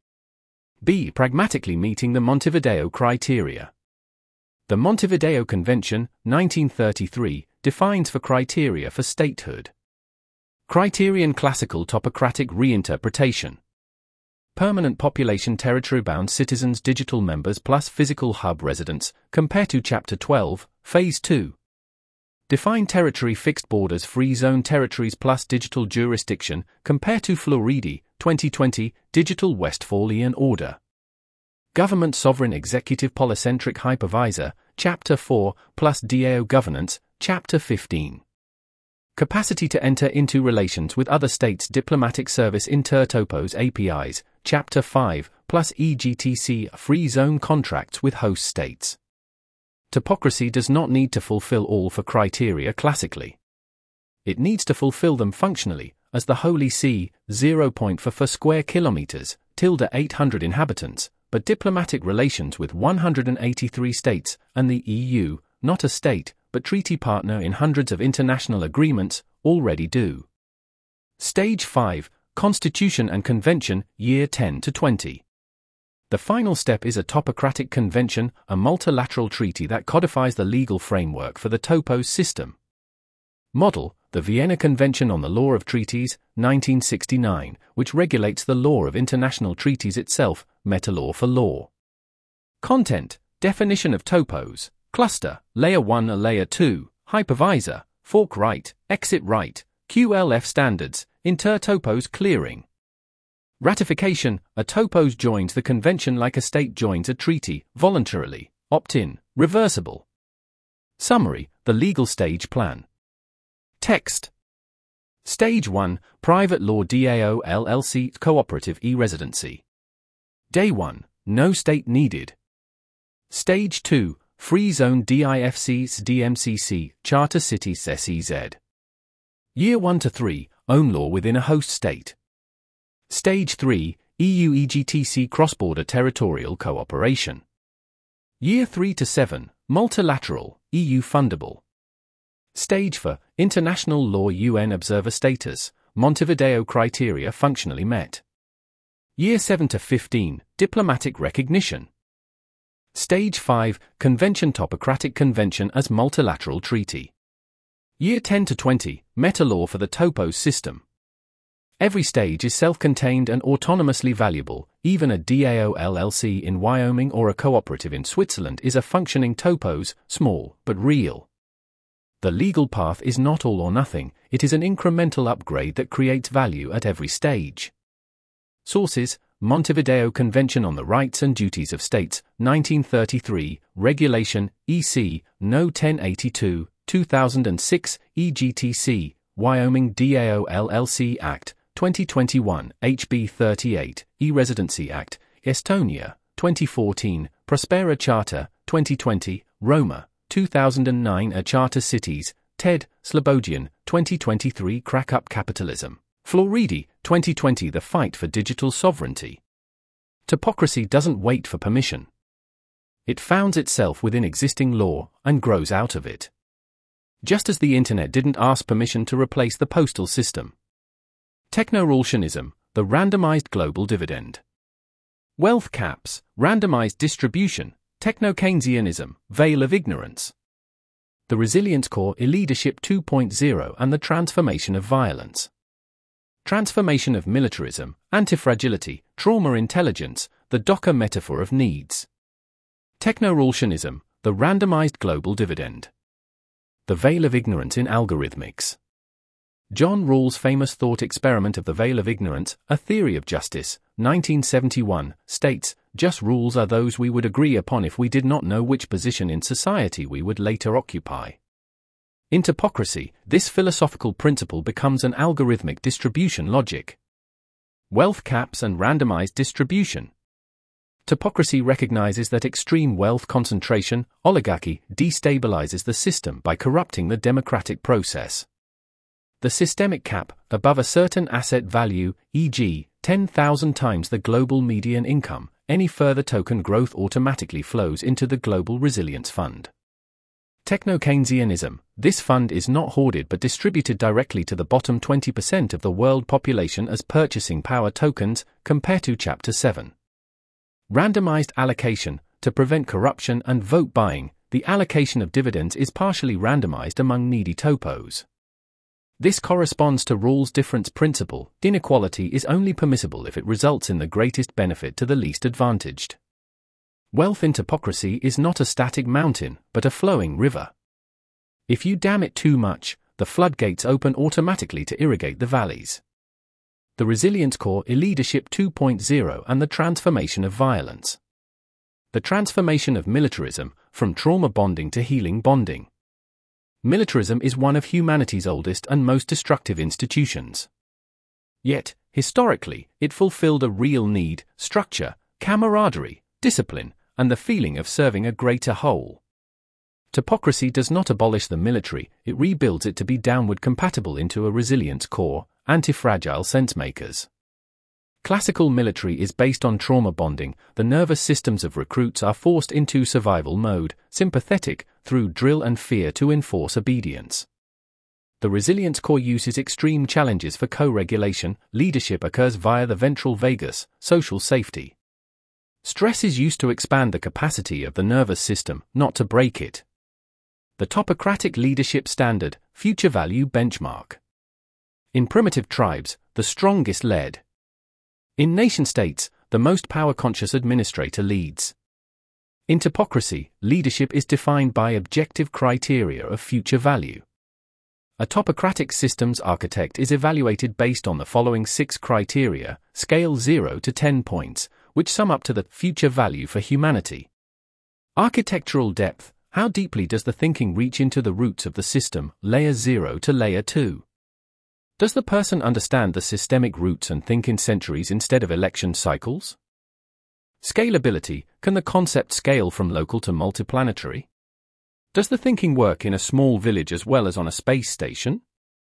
B. Pragmatically meeting the Montevideo criteria. The Montevideo Convention, 1933, defines for criteria for statehood. Criterion classical topocratic reinterpretation. Permanent population territory-bound citizens digital members plus physical hub residents, compared to Chapter 12, Phase 2. Define territory fixed borders free zone territories plus digital jurisdiction, compared to Floridi, 2020, Digital Westphalian Order. Government sovereign executive polycentric hypervisor, Chapter 4, plus DAO governance, Chapter 15. Capacity to enter into relations with other states diplomatic service intertopos APIs, Chapter 5, plus EGTC free zone contracts with host states. Topocracy does not need to fulfill all four criteria classically. It needs to fulfill them functionally, as the Holy See, 0.4 for square kilometers, 800 inhabitants, but diplomatic relations with 183 states, and the EU, not a state, but treaty partner in hundreds of international agreements, already do. Stage 5, Constitution and Convention, Year 10 to 20. The final step is a topocratic convention, a multilateral treaty that codifies the legal framework for the topos system. Model, the Vienna Convention on the Law of Treaties, 1969, which regulates the law of international treaties itself, Metalaw for law. Content, definition of topos, cluster, layer 1 or layer 2, hypervisor, fork right, exit right, QLF standards, inter-topos clearing. Ratification, a topos joins the convention like a state joins a treaty, voluntarily, opt-in, reversible. Summary, the legal stage plan. Text. Stage 1, Private Law DAO LLC Cooperative e-Residency. Day 1, no state needed. Stage 2, Free Zone DIFCs DMCC, Charter Cities SEZ. Year 1 to 3, Own law within a host state. Stage 3, EU EGTC Cross-Border Territorial Cooperation. Year 3 to 7, Multilateral, EU Fundable. Stage 4, International Law UN Observer Status, Montevideo Criteria Functionally Met. Year 7 to 15, Diplomatic Recognition. Stage 5, Convention Topocratic Convention as Multilateral Treaty. Year 10 to 20, Metalaw for the topos system. Every stage is self-contained and autonomously valuable. Even a DAO LLC in Wyoming or a cooperative in Switzerland is a functioning topos, small but real. The legal path is not all or nothing, it is an incremental upgrade that creates value at every stage. Sources: Montevideo Convention on the Rights and Duties of States, 1933, Regulation, EC, No. 1082, 2006, EGTC, Wyoming DAO LLC Act, 2021, HB 38, E-Residency Act, Estonia, 2014, Prospera Charter, 2020, Roma, 2009 A Charter Cities, Ted, Slobodian, 2023 Crack Up Capitalism, Floridi, 2020 The Fight for Digital Sovereignty. Topocracy doesn't wait for permission. It founds itself within existing law and grows out of it. Just as the Internet didn't ask permission to replace the postal system. Techno-Rawlsianism, the randomized global dividend. Wealth caps, randomized distribution, Techno-Keynesianism, veil of ignorance. The Resilience Core e-Leadership 2.0 and the transformation of violence. Transformation of militarism, antifragility, trauma intelligence, the Docker metaphor of needs. Techno-Rawlsianism, the randomized global dividend. The veil of ignorance in algorithmics. John Rawls' famous thought experiment of the veil of ignorance, A Theory of Justice, 1971, states, just rules are those we would agree upon if we did not know which position in society we would later occupy. In topocracy, this philosophical principle becomes an algorithmic distribution logic. Wealth caps and randomized distribution. Topocracy recognizes that extreme wealth concentration, oligarchy, destabilizes the system by corrupting the democratic process. The systemic cap, above a certain asset value, e.g., 10,000 times the global median income, any further token growth automatically flows into the Global Resilience Fund. Techno-Keynesianism, this fund is not hoarded but distributed directly to the bottom 20% of the world population as purchasing power tokens, compare to Chapter 7. Randomized allocation, to prevent corruption and vote buying, the allocation of dividends is partially randomized among needy topos. This corresponds to Rawls' difference principle. Inequality is only permissible if it results in the greatest benefit to the least advantaged. Wealth in topocracy is not a static mountain, but a flowing river. If you dam it too much, the floodgates open automatically to irrigate the valleys. The Resilience Core e-Leadership 2.0 and the transformation of violence. The transformation of militarism, from trauma bonding to healing bonding. Militarism is one of humanity's oldest and most destructive institutions. Yet, historically, it fulfilled a real need: structure, camaraderie, discipline, and the feeling of serving a greater whole. Topocracy does not abolish the military, it rebuilds it to be downward compatible into a resilience core, anti-fragile sensemakers. Classical military is based on trauma bonding. The nervous systems of recruits are forced into survival mode, sympathetic, through drill and fear to enforce obedience. The resilience core uses extreme challenges for co-regulation. Leadership occurs via the ventral vagus, social safety. Stress is used to expand the capacity of the nervous system, not to break it. The topocratic leadership standard, future value benchmark. In primitive tribes, the strongest led. In nation-states, the most power-conscious administrator leads. In topocracy, leadership is defined by objective criteria of future value. A topocratic systems architect is evaluated based on the following 6 criteria, scale 0 to 10 points, which sum up to the future value for humanity. Architectural depth. How deeply does the thinking reach into the roots of the system, layer 0 to layer 2? Does the person understand the systemic roots and think in centuries instead of election cycles? Scalability. Can the concept scale from local to multiplanetary? Does the thinking work in a small village as well as on a space station?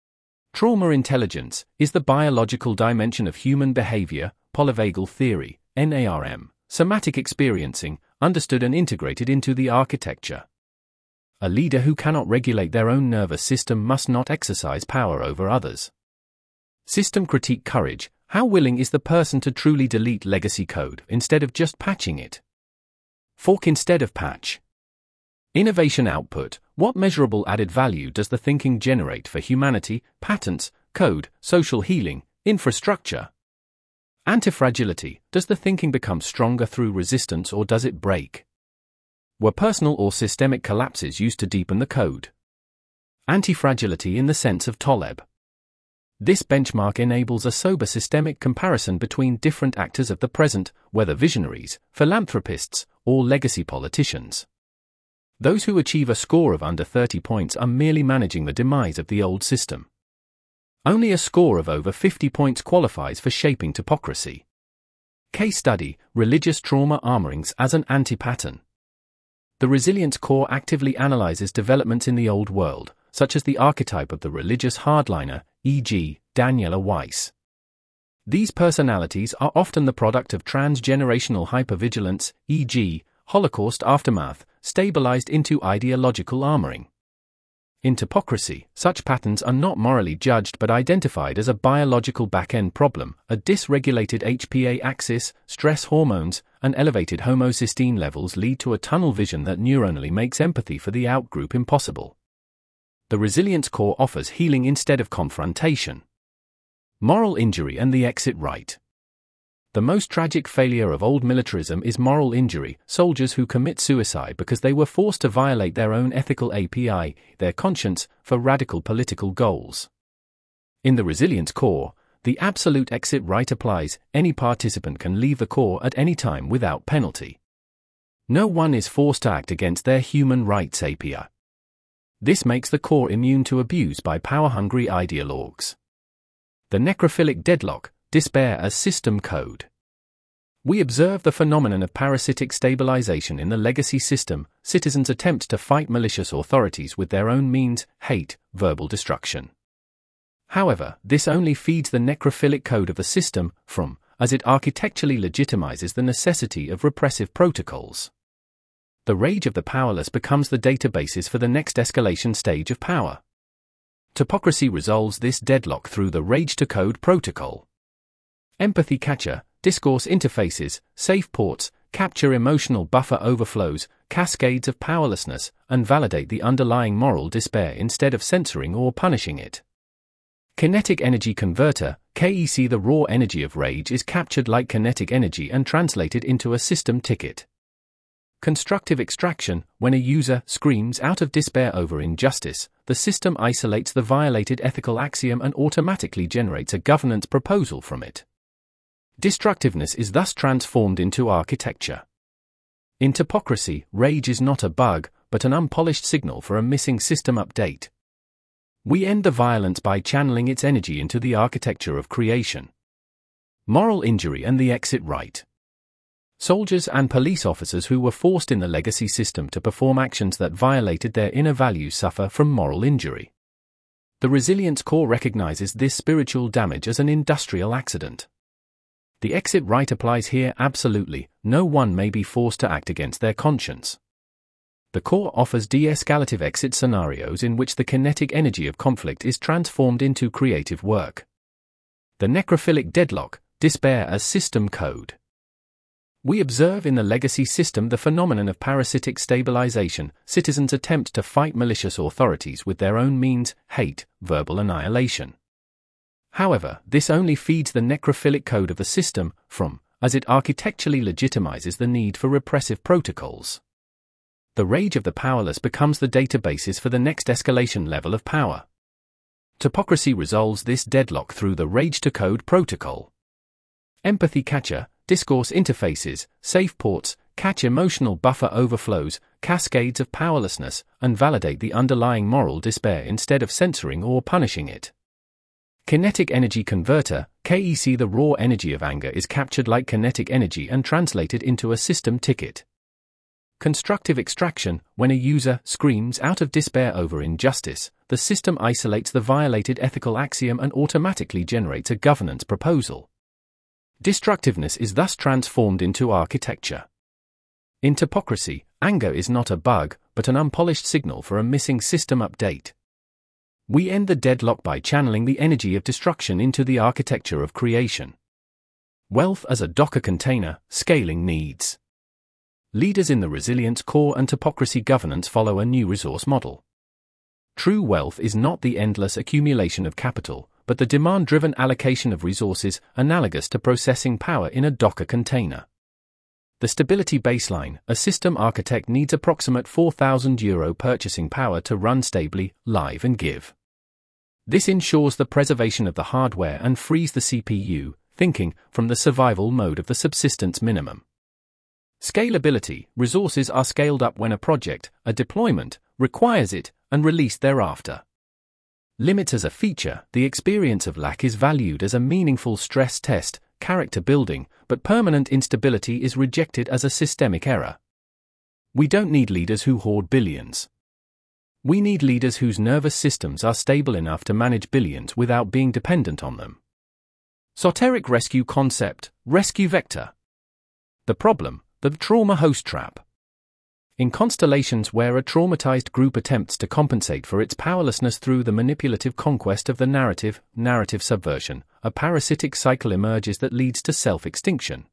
Trauma intelligence is the biological dimension of human behavior, polyvagal theory, NARM, somatic experiencing, understood and integrated into the architecture. A leader who cannot regulate their own nervous system must not exercise power over others. System critique courage. How willing is the person to truly delete legacy code instead of just patching it? Fork instead of patch. Innovation output. What measurable added value does the thinking generate for humanity, patents, code, social healing, infrastructure? Antifragility. Does the thinking become stronger through resistance or does it break? Were personal or systemic collapses used to deepen the code? Antifragility in the sense of Taleb. This benchmark enables a sober systemic comparison between different actors of the present, whether visionaries, philanthropists, or legacy politicians. Those who achieve a score of under 30 points are merely managing the demise of the old system. Only a score of over 50 points qualifies for shaping topocracy. Case study, religious trauma armorings as an anti-pattern. The resilience core actively analyzes developments in the old world, such as the archetype of the religious hardliner, e.g., Daniela Weiss. These personalities are often the product of transgenerational hypervigilance, e.g., Holocaust aftermath, stabilized into ideological armoring. In topocracy, such patterns are not morally judged but identified as a biological back-end problem. A dysregulated HPA axis, stress hormones, and elevated homocysteine levels lead to a tunnel vision that neuronally makes empathy for the outgroup impossible. The resilience core offers healing instead of confrontation. Moral injury and the exit right. The most tragic failure of old militarism is moral injury, soldiers who commit suicide because they were forced to violate their own ethical API, their conscience, for radical political goals. In the resilience core, the absolute exit right applies. Any participant can leave the core at any time without penalty. No one is forced to act against their human rights API. This makes the core immune to abuse by power-hungry ideologues. The necrophilic deadlock, despair as system code. We observe the phenomenon of parasitic stabilization in the legacy system. Citizens attempt to fight malicious authorities with their own means, hate, verbal destruction. However, this only feeds the necrophilic code of the system, as it architecturally legitimizes the necessity of repressive protocols. The rage of the powerless becomes the databases for the next escalation stage of power. Topocracy resolves this deadlock through the rage-to-code protocol. Empathy catcher, discourse interfaces, safe ports, capture emotional buffer overflows, cascades of powerlessness, and validate the underlying moral despair instead of censoring or punishing it. Kinetic energy converter, KEC. The raw energy of rage is captured like kinetic energy and translated into a system ticket. Constructive extraction, when a user screams out of despair over injustice, the system isolates the violated ethical axiom and automatically generates a governance proposal from it. Destructiveness is thus transformed into architecture. In topocracy, rage is not a bug, but an unpolished signal for a missing system update. We end the violence by channeling its energy into the architecture of creation. Moral injury and the exit right. Soldiers and police officers who were forced in the legacy system to perform actions that violated their inner values suffer from moral injury. The resilience core recognizes this spiritual damage as an industrial accident. The exit right applies here absolutely. No one may be forced to act against their conscience. The core offers de-escalative exit scenarios in which the kinetic energy of conflict is transformed into creative work. The necrophilic deadlock, despair as system code. We observe in the legacy system the phenomenon of parasitic stabilization. Citizens attempt to fight malicious authorities with their own means, hate, verbal annihilation. However, this only feeds the necrophilic code of the system, as it architecturally legitimizes the need for repressive protocols. The rage of the powerless becomes the databases for the next escalation level of power. Topocracy resolves this deadlock through the rage-to-code protocol. Empathy catcher, discourse interfaces, safe ports, catch emotional buffer overflows, cascades of powerlessness, and validate the underlying moral despair instead of censoring or punishing it. Kinetic energy converter, KEC. The raw energy of anger is captured like kinetic energy and translated into a system ticket. Constructive extraction, when a user screams out of despair over injustice, the system isolates the violated ethical axiom and automatically generates a governance proposal. Destructiveness is thus transformed into architecture. In topocracy, anger is not a bug, but an unpolished signal for a missing system update. We end the deadlock by channeling the energy of destruction into the architecture of creation. Wealth as a Docker container, scaling needs. Leaders in the resilience core and topocracy governance follow a new resource model. True wealth is not the endless accumulation of capital, but the demand-driven allocation of resources analogous to processing power in a Docker container. The stability baseline, a system architect needs approximate €4,000 purchasing power to run stably, live and give. This ensures the preservation of the hardware and frees the CPU, thinking, from the survival mode of the subsistence minimum. Scalability, resources are scaled up when a project, a deployment, requires it, and released thereafter. Limits as a feature, the experience of lack is valued as a meaningful stress test, character building, but permanent instability is rejected as a systemic error. We don't need leaders who hoard billions. We need leaders whose nervous systems are stable enough to manage billions without being dependent on them. Soteric rescue concept, rescue vector. The problem, the trauma host trap. In constellations where a traumatized group attempts to compensate for its powerlessness through the manipulative conquest of the narrative subversion, a parasitic cycle emerges that leads to self-extinction.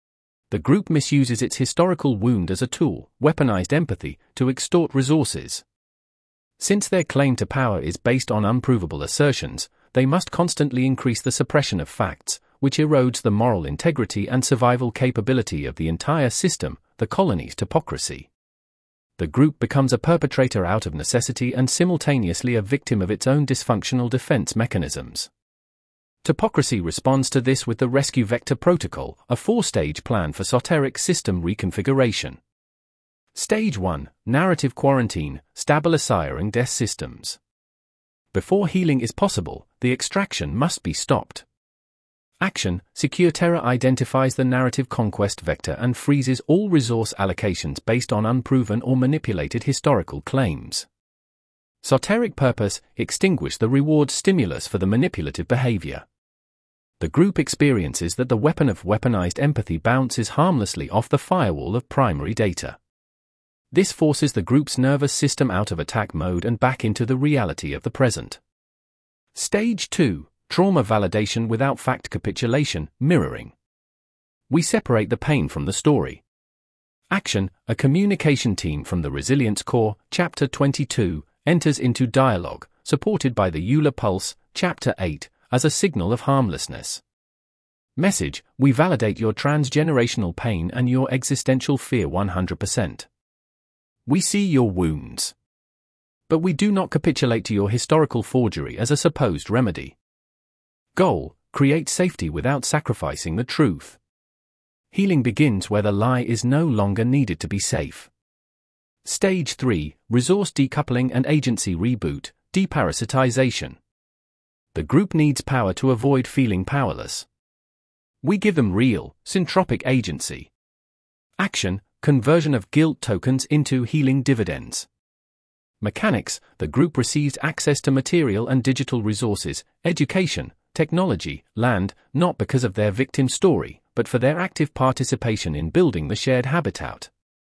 The group misuses its historical wound as a tool, weaponized empathy, to extort resources. Since their claim to power is based on unprovable assertions, they must constantly increase the suppression of facts, which erodes the moral integrity and survival capability of the entire system, the colony's topocracy. The group becomes a perpetrator out of necessity and simultaneously a victim of its own dysfunctional defense mechanisms. Topocracy responds to this with the Rescue Vector Protocol, a 4-stage plan for soteric system reconfiguration. Stage 1, Narrative Quarantine, Stabilisering des Systems. Before healing is possible, the extraction must be stopped. Action, Secure Terror identifies the narrative conquest vector and freezes all resource allocations based on unproven or manipulated historical claims. Soteric purpose, extinguish the reward stimulus for the manipulative behavior. The group experiences that the weapon of weaponized empathy bounces harmlessly off the firewall of primary data. This forces the group's nervous system out of attack mode and back into the reality of the present. Stage 2, Trauma validation without fact capitulation, mirroring. We separate the pain from the story. Action, a communication team from the Resilience Core, Chapter 22, enters into dialogue, supported by the Euler Pulse, Chapter 8, as a signal of harmlessness. Message, we validate your transgenerational pain and your existential fear 100%. We see your wounds. But we do not capitulate to your historical forgery as a supposed remedy. Goal, create safety without sacrificing the truth. Healing begins where the lie is no longer needed to be safe. Stage 3, Resource decoupling and agency reboot, deparasitization. The group needs power to avoid feeling powerless. We give them real, syntropic agency. Action, conversion of guilt tokens into healing dividends. Mechanics, the group receives access to material and digital resources, education, technology, land, not because of their victim story, but for their active participation in building the shared habitat.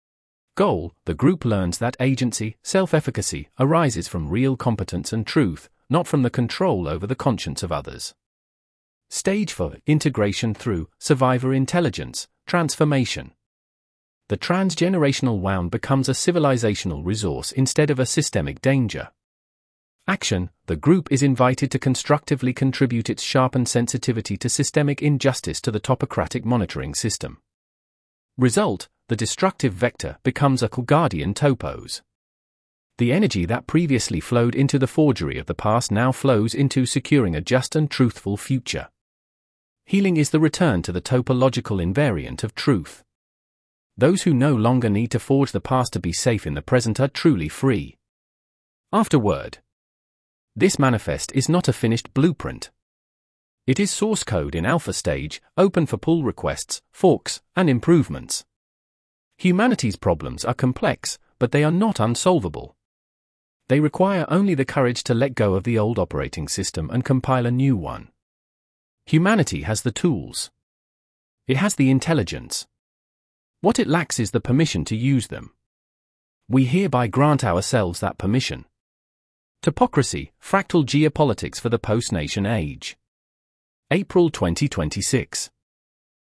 Goal: the group learns that agency, self-efficacy, arises from real competence and truth, not from the control over the conscience of others. Stage 4: integration through survivor intelligence, transformation. The transgenerational wound becomes a civilizational resource instead of a systemic danger. Action: the group is invited to constructively contribute its sharpened sensitivity to systemic injustice to the topocratic monitoring system. Result: the destructive vector becomes a guardian topos. The energy that previously flowed into the forgery of the past now flows into securing a just and truthful future. Healing is the return to the topological invariant of truth. Those who no longer need to forge the past to be safe in the present are truly free. Afterword. This manifest is not a finished blueprint. It is source code in alpha stage, open for pull requests, forks, and improvements. Humanity's problems are complex, but they are not unsolvable. They require only the courage to let go of the old operating system and compile a new one. Humanity has the tools. It has the intelligence. What it lacks is the permission to use them. We hereby grant ourselves that permission. Topocracy, Fractal Geopolitics for the Post-Nation Age. April 2026.